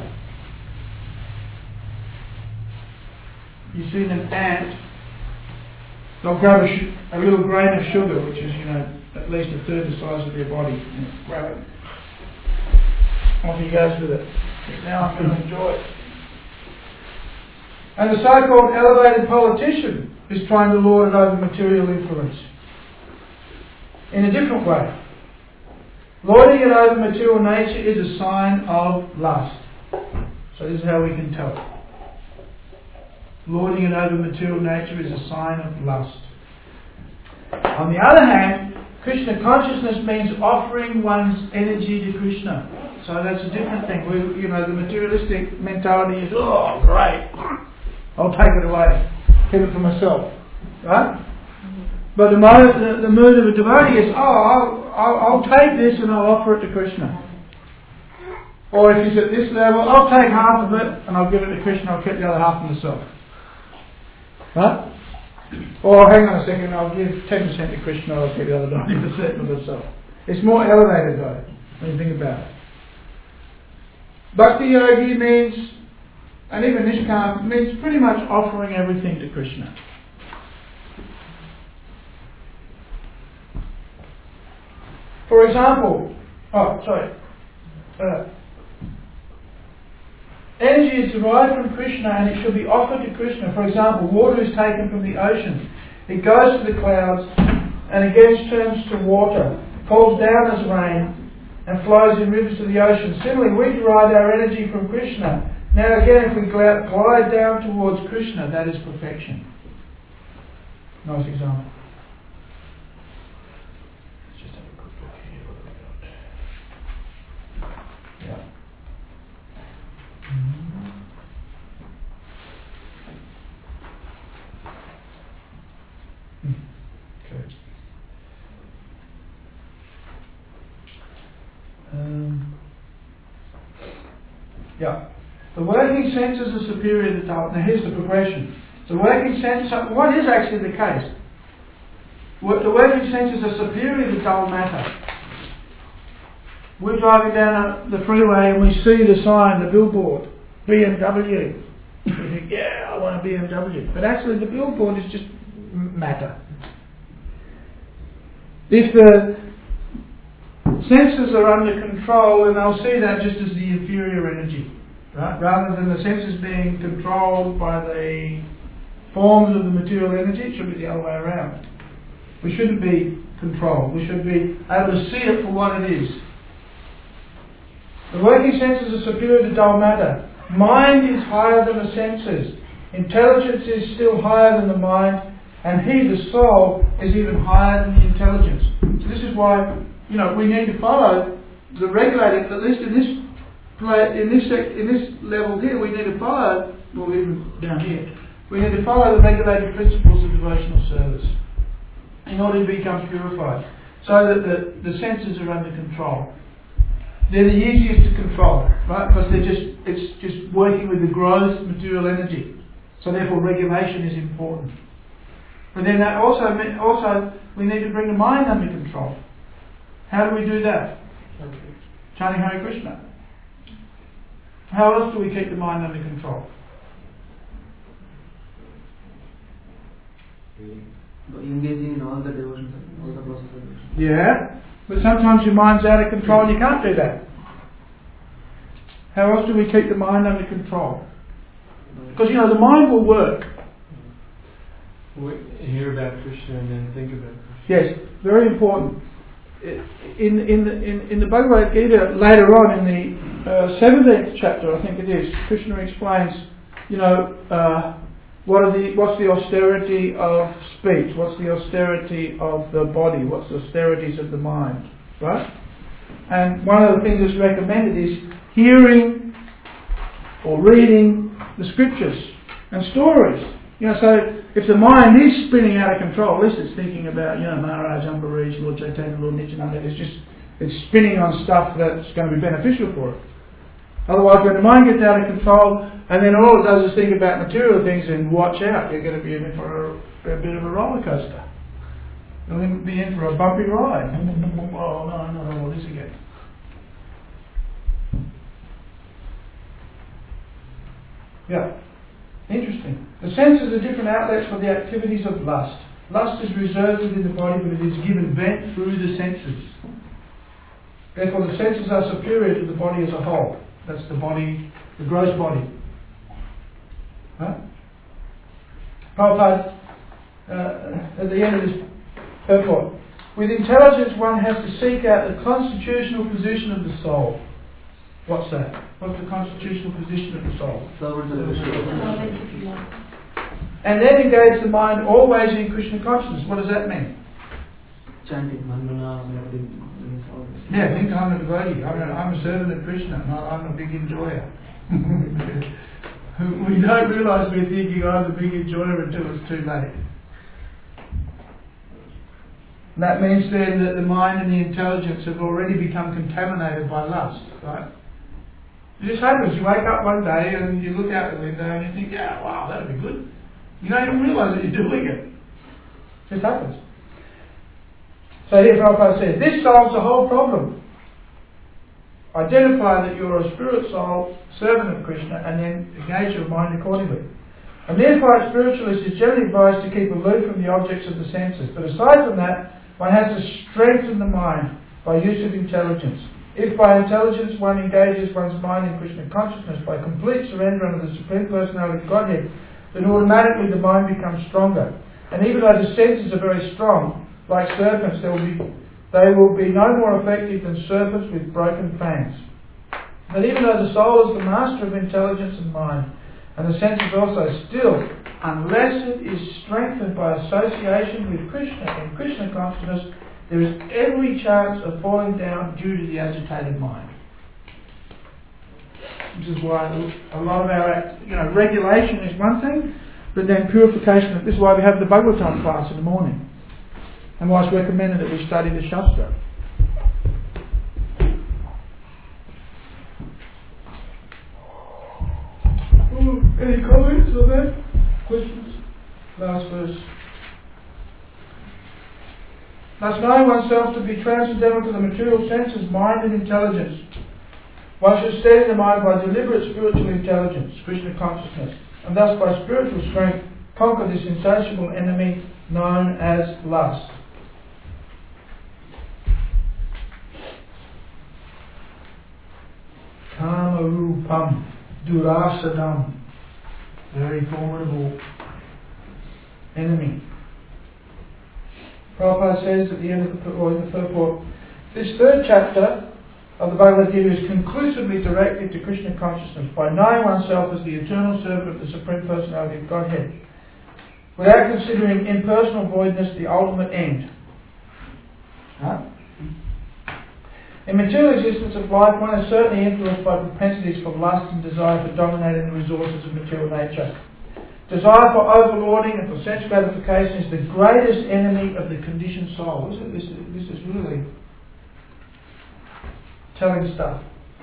You've seen an ant, they'll grab a, sh- a little grain of sugar, which is, you know, at least a third the size of their body, and grab it. Off he goes with it. Now I'm going to enjoy it. And the so-called elevated politician is trying to lord it over material influence. In a different way. Lording it over material nature is a sign of lust. So this is how we can tell it. Lording it over material nature is a sign of lust. On the other hand, Krishna consciousness means offering one's energy to Krishna. So that's a different thing. We, you know, the materialistic mentality is, oh, great, I'll take it away, keep it for myself, right? But the, mo- the, the mood of a devotee is, oh, I'll, I'll, I'll take this and I'll offer it to Krishna. Or if he's at this level, I'll take half of it and I'll give it to Krishna, I'll keep the other half for myself. Right? Or hang on a second, I'll give ten percent to Krishna, I'll keep the other ninety percent for myself. It's more elevated though, when you think about it. Bhakti yogi means, and even Nishkam, means pretty much offering everything to Krishna. For example, oh, sorry. Uh, energy is derived from Krishna and it should be offered to Krishna. For example, water is taken from the ocean. It goes to the clouds and again turns to water, falls down as rain and flows in rivers to the ocean. Similarly, we derive our energy from Krishna. Now again, if we glide down towards Krishna, that is perfection. Nice example. Let's just have a quick look here what we got. Yeah. Okay. Um, yeah. The working senses are superior to the Now here's the progression. The working senses, what is actually the case? The working senses are superior to dull matter. We're driving down the freeway and we see the sign, the billboard, B M W. We think, yeah, I want a B M W. But actually the billboard is just matter. If the senses are under control, then they'll see that just as the inferior energy. Right? Rather than the senses being controlled by the forms of the material energy, it should be the other way around. We shouldn't be controlled. We should be able to see it for what it is. The working senses are superior to dull matter. Mind is higher than the senses. Intelligence is still higher than the mind. And he, the soul, is even higher than the intelligence. So this is why, you know, we need to follow the regulated, at least in this in this in this level here, we need to follow, well, even down here, we need to follow the regulated principles of devotional service in order to become purified, so that the, the senses are under control. They're the easiest to control, right? Because they're just it's just working with the gross material energy. So therefore, regulation is important. But then that also also we need to bring the mind under control. How do we do that? Chanting Hare Krishna. How else do we keep the mind under control? By engaging in all the devotions, all the process of devotion. Yeah, but sometimes your mind's out of control and you can't do that. How else do we keep the mind under control? Because, you know, the mind will work. We hear about Krishna and then think about Krishna. Yes, very important. In in the in, in the Bhagavad Gita later on in the uh, seventeenth chapter, I think it is, Krishna explains, you know, uh, what are the what's the austerity of speech, what's the austerity of the body, what's the austerities of the mind, right? And one of the things that's recommended is hearing or reading the scriptures and stories. You know, so if the mind is spinning out of control, at least it's thinking about, you know, Maharaj, Ambarish, Lord Chaitanya, Lord Nityananda, it's just, it's spinning on stuff that's going to be beneficial for it. Otherwise, when the mind gets out of control, and then all it does is think about material things, and watch out, you're going to be in for a, a bit of a roller coaster. You're going to be in for a bumpy ride. Oh, no, no, no, all this again. Yeah. Interesting. The senses are different outlets for the activities of lust. Lust is reserved within the body, but it is given vent through the senses. Therefore, the senses are superior to the body as a whole. That's the body, the gross body. Huh? Prabhupada, uh, at the end of this purport, with intelligence one has to seek out the constitutional position of the soul. What's that? What's the constitutional position of the soul? And then engage the mind always in Krishna consciousness. What does that mean? Chanting. Yeah, think I'm a devotee. I'm a, I'm a servant of Krishna. And I'm a big enjoyer. We don't realise we're thinking I'm the big enjoyer until it's too late. And that means then that the mind and the intelligence have already become contaminated by lust, right? It just happens. You wake up one day and you look out the window and you think, yeah, wow, that'd be good. You don't even realise that you're doing it. It just happens. So here Prabhupada says, this solves the whole problem. Identify that you're a spirit soul, servant of Krishna, and then engage your mind accordingly. A neophyte spiritualist is generally advised to keep aloof from the objects of the senses, but aside from that, one has to strengthen the mind by use of intelligence. If by intelligence one engages one's mind in Krishna consciousness by complete surrender under the Supreme Personality of Godhead, then automatically the mind becomes stronger. And even though the senses are very strong, like serpents, they will be, they will be no more effective than serpents with broken fangs. But even though the soul is the master of intelligence and mind, and the senses also, still, unless it is strengthened by association with Krishna in Krishna consciousness, there is every chance of falling down due to the agitated mind. Which is why a lot of our, you know, regulation is one thing, but then purification. This is why we have the Bhagavatam class in the morning, and why it's recommended that we study the Shastra. Ooh, any comments on that? Questions? Last verse. Thus, knowing oneself to be transcendental to the material senses, mind and intelligence, one should steady the mind by deliberate spiritual intelligence, Krishna consciousness, and thus by spiritual strength conquer this insatiable enemy known as lust. Kama Rupam Durasadam, very formidable enemy. Prabhupada says at the end of the, or in the purport, this third chapter of the Bhagavad Gita is conclusively directed to Krishna consciousness by knowing oneself as the eternal servant of the Supreme Personality of Godhead, without considering impersonal voidness the ultimate end. Huh? In material existence of life, one is certainly influenced by propensities for lust and desire for dominating the resources of material nature. Desire for overlording and for sense gratification is the greatest enemy of the conditioned soul. Isn't it? This, is, this is really telling stuff.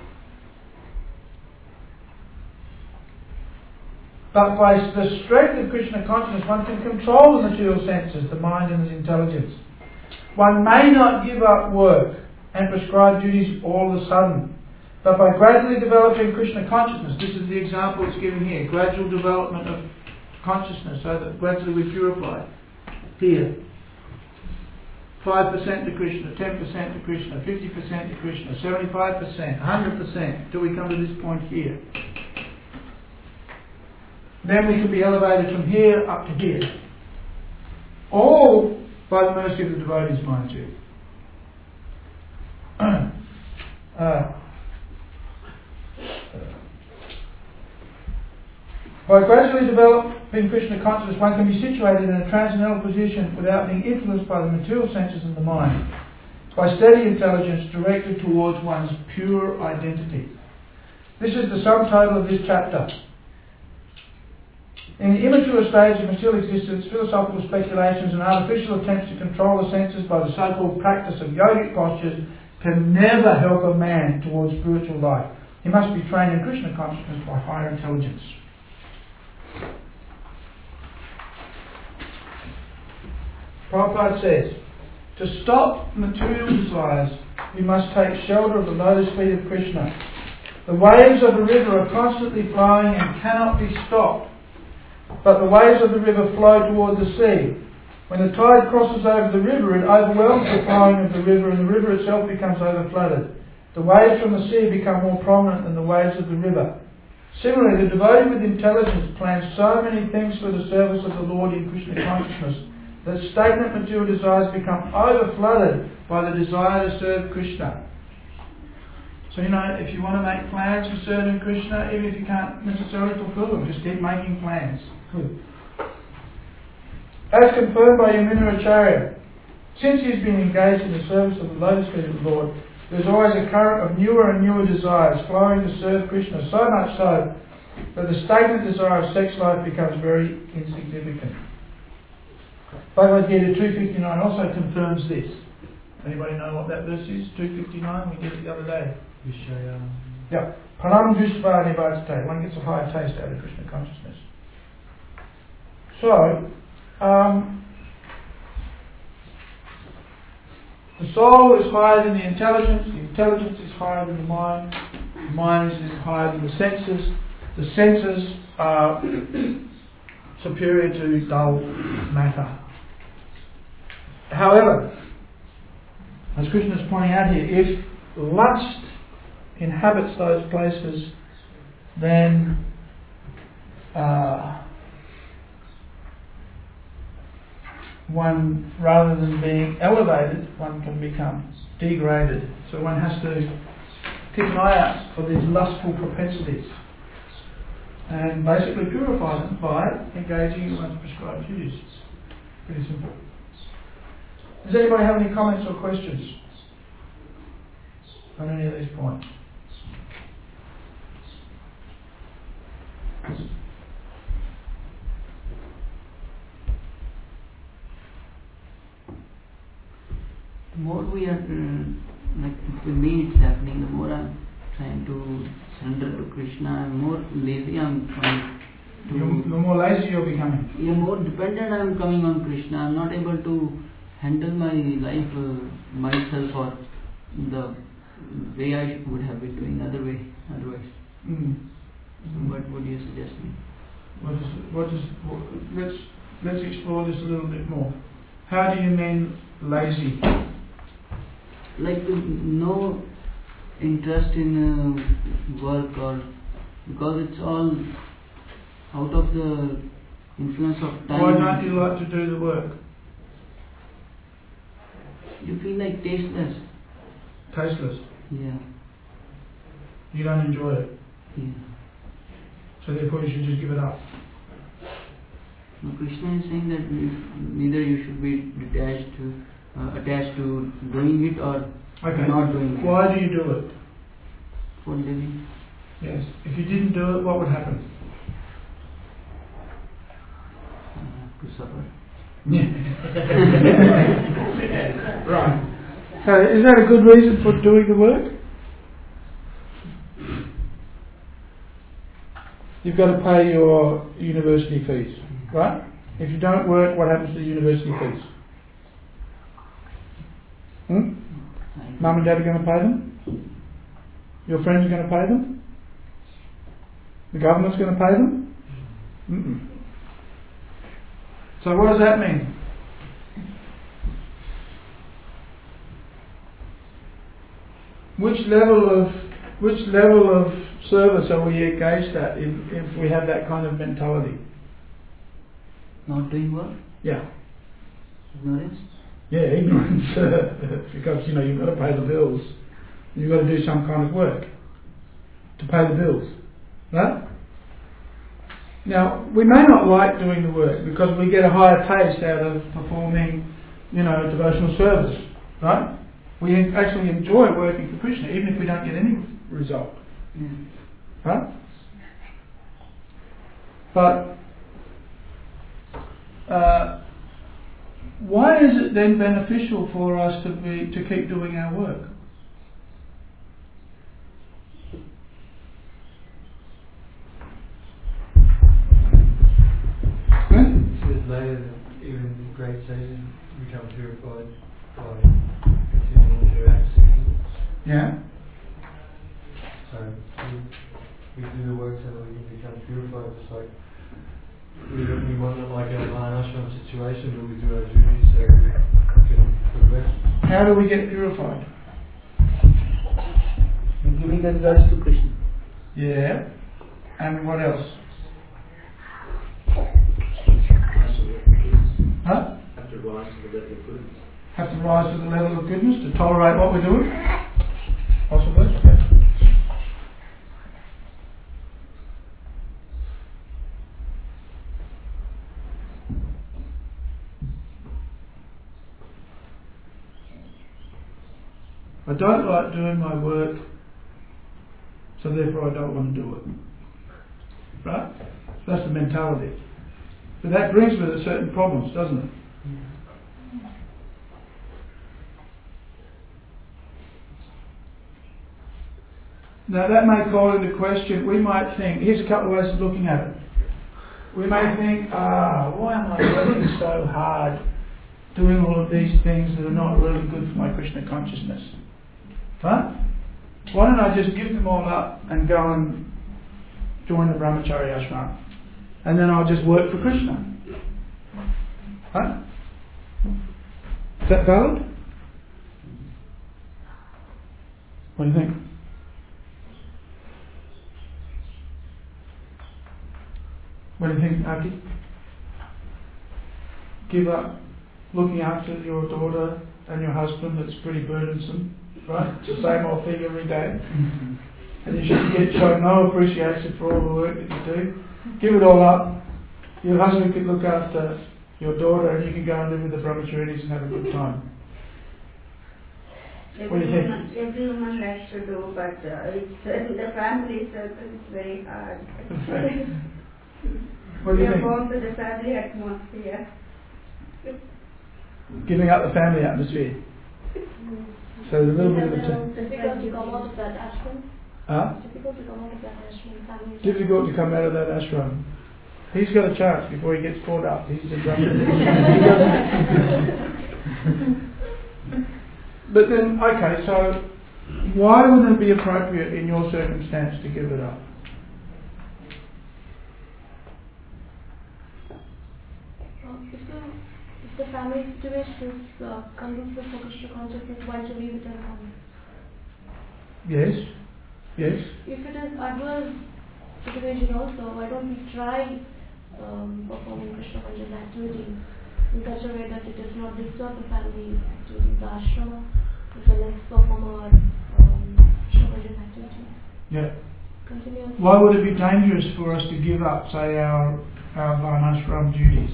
But by the strength of Krishna consciousness, one can control the material senses, the mind and the intelligence. One may not give up work and prescribe duties all of a sudden, but by gradually developing Krishna consciousness, this is the example it's given here, gradual development of consciousness so that gradually we purify. Here, five percent to Krishna, ten percent to Krishna, fifty percent to Krishna, seventy-five percent, one hundred percent, till we come to this point here. Then we can be elevated from here up to here. All by the mercy of the devotees, mind you. uh, By gradually developing Krishna consciousness, one can be situated in a transcendental position without being influenced by the material senses and the mind. By steady intelligence directed towards one's pure identity. This is the sum total of this chapter. In the immature stage of material existence, philosophical speculations and artificial attempts to control the senses by the so-called practice of yogic postures can never help a man towards spiritual life. He must be trained in Krishna consciousness by higher intelligence. Prabhupada says, to stop material desires, we must take shelter of the lotus feet of Krishna. The waves of the river are constantly flowing and cannot be stopped, but the waves of the river flow toward the sea. When the tide crosses over the river, it overwhelms the flowing of the river, and the river itself becomes overflooded. The waves from the sea become more prominent than the waves of the river. Similarly, the devotee with intelligence plans so many things for the service of the Lord in Krishna consciousness that stagnant material desires become overflooded by the desire to serve Krishna. So, you know, if you want to make plans for serving Krishna, even if you can't necessarily fulfill them, just keep making plans. Good. As confirmed by Yamuna Acharya, since he's been engaged in the service of the lotus feet of the Lord, there's always a current of newer and newer desires flowing to serve Krishna, so much so that the stagnant desire of sex life becomes very insignificant. Bhagavad Gita two fifty-nine also confirms this. Anybody know what that verse is? two fifty-nine, we did it the other day. Vishaya. Yeah. Param Drisva Nibbācate. One gets a higher taste out of Krishna consciousness. So, um, the soul is higher than the intelligence, the intelligence is higher than the mind, the mind is higher than the senses, the senses are superior to dull matter. However, as Krishna is pointing out here, if lust inhabits those places, then uh, one, rather than being elevated, one can become degraded. So one has to keep an eye out for these lustful propensities and basically purify them by engaging in one's prescribed duties. Pretty simple. Does anybody have any comments or questions on any of these points? The more we are, uh, like with me it's happening, the more I'm trying to surrender to Krishna, I'm more lazy I'm becoming. to You're, you're more lazy you're becoming. yeah, more dependent I am coming on Krishna. I am not able to handle my life uh, myself or the way I would have been doing other way otherwise. Mm. So what would you suggest me? What is, what is, what, let's, let's explore this a little bit more. How do you mean lazy? Like uh, no interest in uh, work, or because it's all out of the influence of time. Why don't you like to do the work? You feel like tasteless. Tasteless. Yeah. You don't enjoy it. Yeah. So therefore you should just give it up. No, Krishna is saying that you- neither you should be detached to, uh, attached to doing it or Okay. not doing it. Why do you do it? For living. Yes. If you didn't do it, what would happen? Uh, to suffer. Right. So is that a good reason for doing the work? You've got to pay your university fees, right? If you don't work, what happens to the university fees? Hmm? Mum and Dad are going to pay them? Your friends are going to pay them? The government's going to pay them? Mm-mm. So what does that mean? Which level of which level of service are we engaged at if, if we have that kind of mentality? Not doing work? Yeah. Ignorance? Yeah, ignorance. Because you know you've got to pay the bills. You've got to do some kind of work to pay the bills. Right? Now, we may not like doing the work because we get a higher taste out of performing, you know, devotional service. Right? We actually enjoy working for Krishna even if we don't get any result. Yeah. Right? But uh, why is it then beneficial for us to be to keep doing our work? It says later that even the great sages become purified by continuing to act. Yeah. So we, we do the work so that we can become purified. Just like we, we want to like our Varnashram situation, but we do our duties so we can progress. How do we get purified? Giving the results to Krishna. Yeah. And what else? Huh? Have to rise to the level of goodness. Have to rise to the level of goodness to tolerate what we're doing? Possibly. Okay. I don't like doing my work, so therefore I don't want to do it. Right? That's the mentality. But that brings with it certain problems, doesn't it? Now that may call into question, we might think, here's a couple of ways of looking at it. We may think, ah, why am I working so hard doing all of these things that are not really good for my Krishna consciousness? Right? Why don't I just give them all up and go and join the Brahmachari ashram? And then I'll just work for Krishna. Huh? Is that valid? What do you think? What do you think, Aki? Give up looking after your daughter and your husband, that's pretty burdensome, right? It's the same old thing every day. And you should get show no appreciation for all the work that you do. Give it all up. Your husband could look after your daughter and you can go and live with the Brahmacharis and have a good time. What do you think? Everyone, every woman likes to do, but uh, it's uh, the family circle is very hard. What do We you are think? born to the family atmosphere. Giving up the family atmosphere. So there's a little bit of a It's difficult to come out of that ashram. huh? It's difficult to come out of that ashram. Family is- Difficult to come out of that ashram. He's got a chance before he gets caught up. He's the drunkard. But then, okay, so why wouldn't it be appropriate in your circumstance to give it up? Uh, if, the, if the family situation is uh, conducive for Krishna consciousness, why should we leave it alone? Yes, yes. If it is adverse situation also, why don't we try um, performing Krishna conscious activities in such a way that it does not disturb the family activities, the ashrama, so let's perform our um, Krishna conscious activities. Yeah. Continuously. Why would it be dangerous for us to give up, say, our our varnashram duties?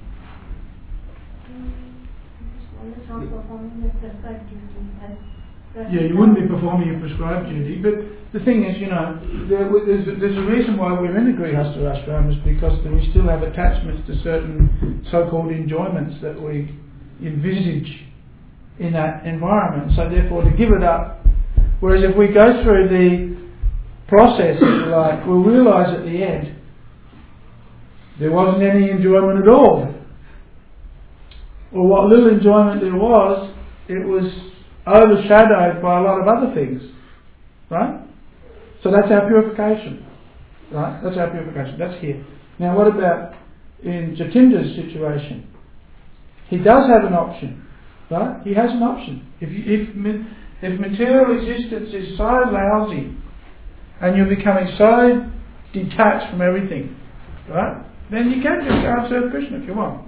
It's not performing the prescribed duty as Yeah, you wouldn't be performing your prescribed duty, but the thing is, you know, there, there's, there's a reason why we're in the Grihastha ashram, is because we still have attachments to certain so-called enjoyments that we envisage in that environment. So therefore, to give it up, whereas if we go through the process, if you like, we'll realise at the end there wasn't any enjoyment at all. Or what little enjoyment there was, it was overshadowed by a lot of other things, right? So that's our purification, right? That's our purification. That's here. Now, what about in Jatindra's situation? He does have an option, right? He has an option. If you, if if material existence is so lousy, and you're becoming so detached from everything, right? Then you can just go and serve Krishna if you want.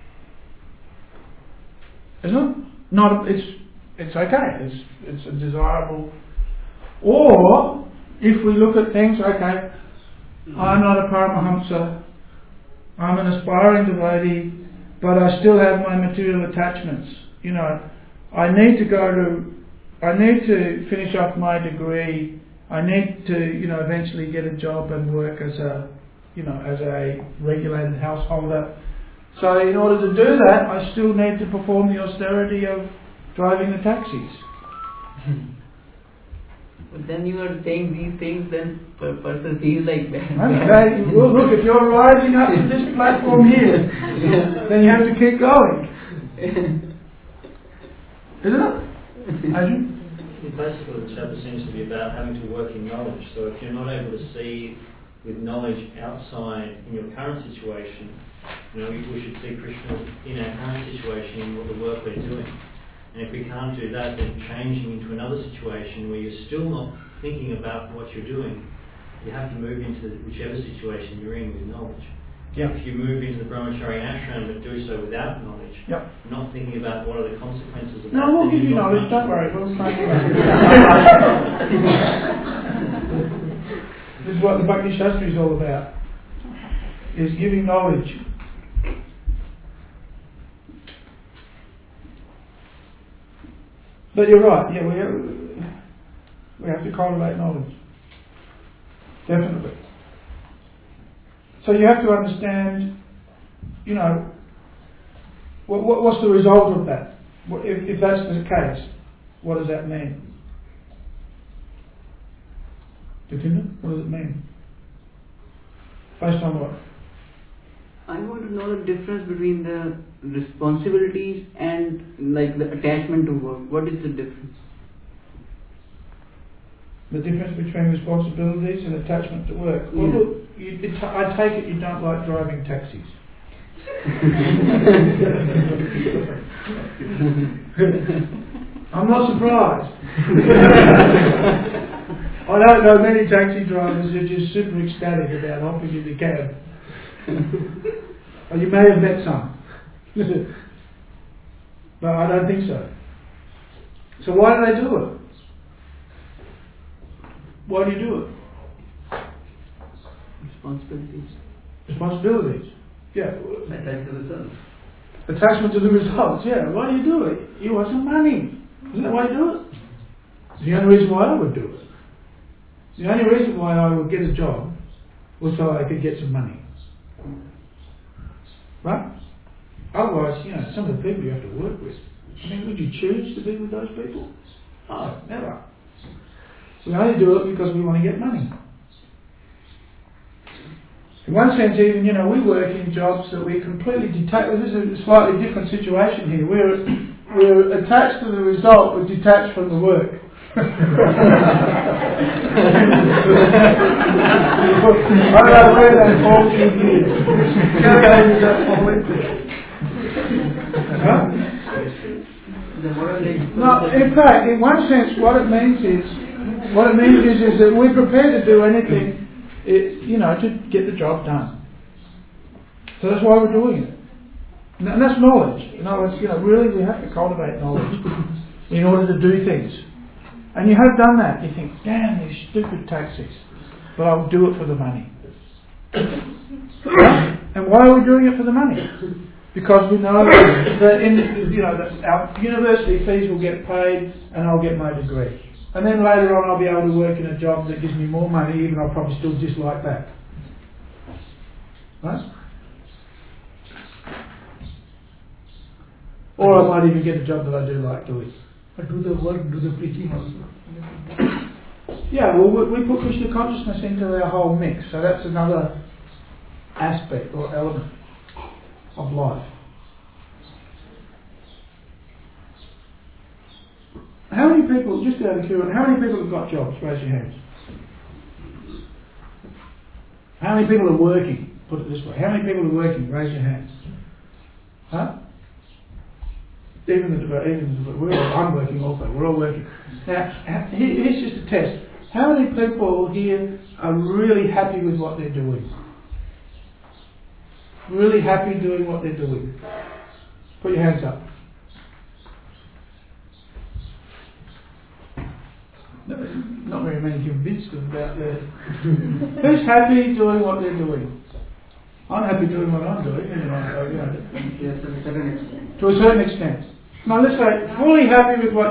Isn't it? Not. It's. It's okay, it's it's a desirable. Or, if we look at things, okay, I'm not a Paramahamsa, I'm an aspiring devotee, but I still have my material attachments. You know, I need to go to, I need to finish off my degree, I need to, you know, eventually get a job and work as a, you know, as a regulated householder. So in order to do that, I still need to perform the austerity of driving the taxis. But then you are saying these things, then per person feels like that. Okay, well look, if you're rising up to this platform here, then you have to keep going. Isn't it? Adrian? Basically, the chapter seems to be about having to work in knowledge. So if you're not able to see with knowledge outside in your current situation, you know, we, we should see Krishna in our current situation in what the work we're doing. And if we can't do that, then changing into another situation where you're still not thinking about what you're doing, you have to move into whichever situation you're in with knowledge. Yeah. If you move into the brahmachari ashram but do so without knowledge, yep. not thinking about what are the consequences of no, that. No, we'll give you knowledge, don't worry, we'll find you out. This is what the Bhakti Shastri is all about, is giving knowledge. But you're right, yeah, we have, we have to correlate knowledge. Definitely. So you have to understand, you know, what, what, what's the result of that? What, if, if that's the case, what does that mean? Jatinda, what does it mean? Based on what? I want to know the difference between the responsibilities and like the attachment to work. What is the difference? The difference between responsibilities and attachment to work. Well, yeah. look, you, it, I take it you don't like driving taxis. I'm not surprised. I don't know many taxi drivers who are just super ecstatic about hopping in the cab. Or you may have met some. But I don't think so. So why do they do it? Why do you do it? Responsibilities. Responsibilities. Yeah. Attached to the results. Attachment to the results, yeah. Why do you do it? You want some money. Isn't that why you do it? It's the only reason why I would do it. The only reason why I would get a job was so I could get some money. Right? Otherwise, you know, some of the people you have to work with. I mean, would you choose to be with those people? No, never. So we only do it because we want to get money. In one sense, even, you know, we work in jobs that we're completely detached. This is a slightly different situation here. We're, we're attached to the result, but detached from the work. I don't know where that falls in here. Huh? No, in fact, in one sense, what it means is, what it means is, is that we're prepared to do anything, it, you know, to get the job done. So that's why we're doing it, and that's knowledge. In other words, you know, really, we have to cultivate knowledge in order to do things. And you have done that. You think, damn, these stupid taxis, but I'll do it for the money. Right? And why are we doing it for the money? Because we know that in, you know, that our university fees will get paid, and I'll get my degree. And then later on, I'll be able to work in a job that gives me more money, even though I'll probably still dislike that. Right? Or I might even get a job that I do like doing. But do the work, do the preaching also. Yeah, well, we, we put Krishna consciousness into our whole mix, so that's another aspect or element of life. How many people, just out of curiosity, how many people have got jobs? Raise your hands. How many people are working? Put it this way. How many people are working? Raise your hands. Huh? Even the, even the, we're all, I'm working also. We're all working. Now, here's just a test. How many people here are really happy with what they're doing? Really happy doing what they're doing? Put your hands up. No, not very many convinced them about that. Who's happy doing what they're doing? I'm happy doing what I'm doing. You know, you know. Yes, to a certain extent. To a certain extent. Now let's say fully happy with what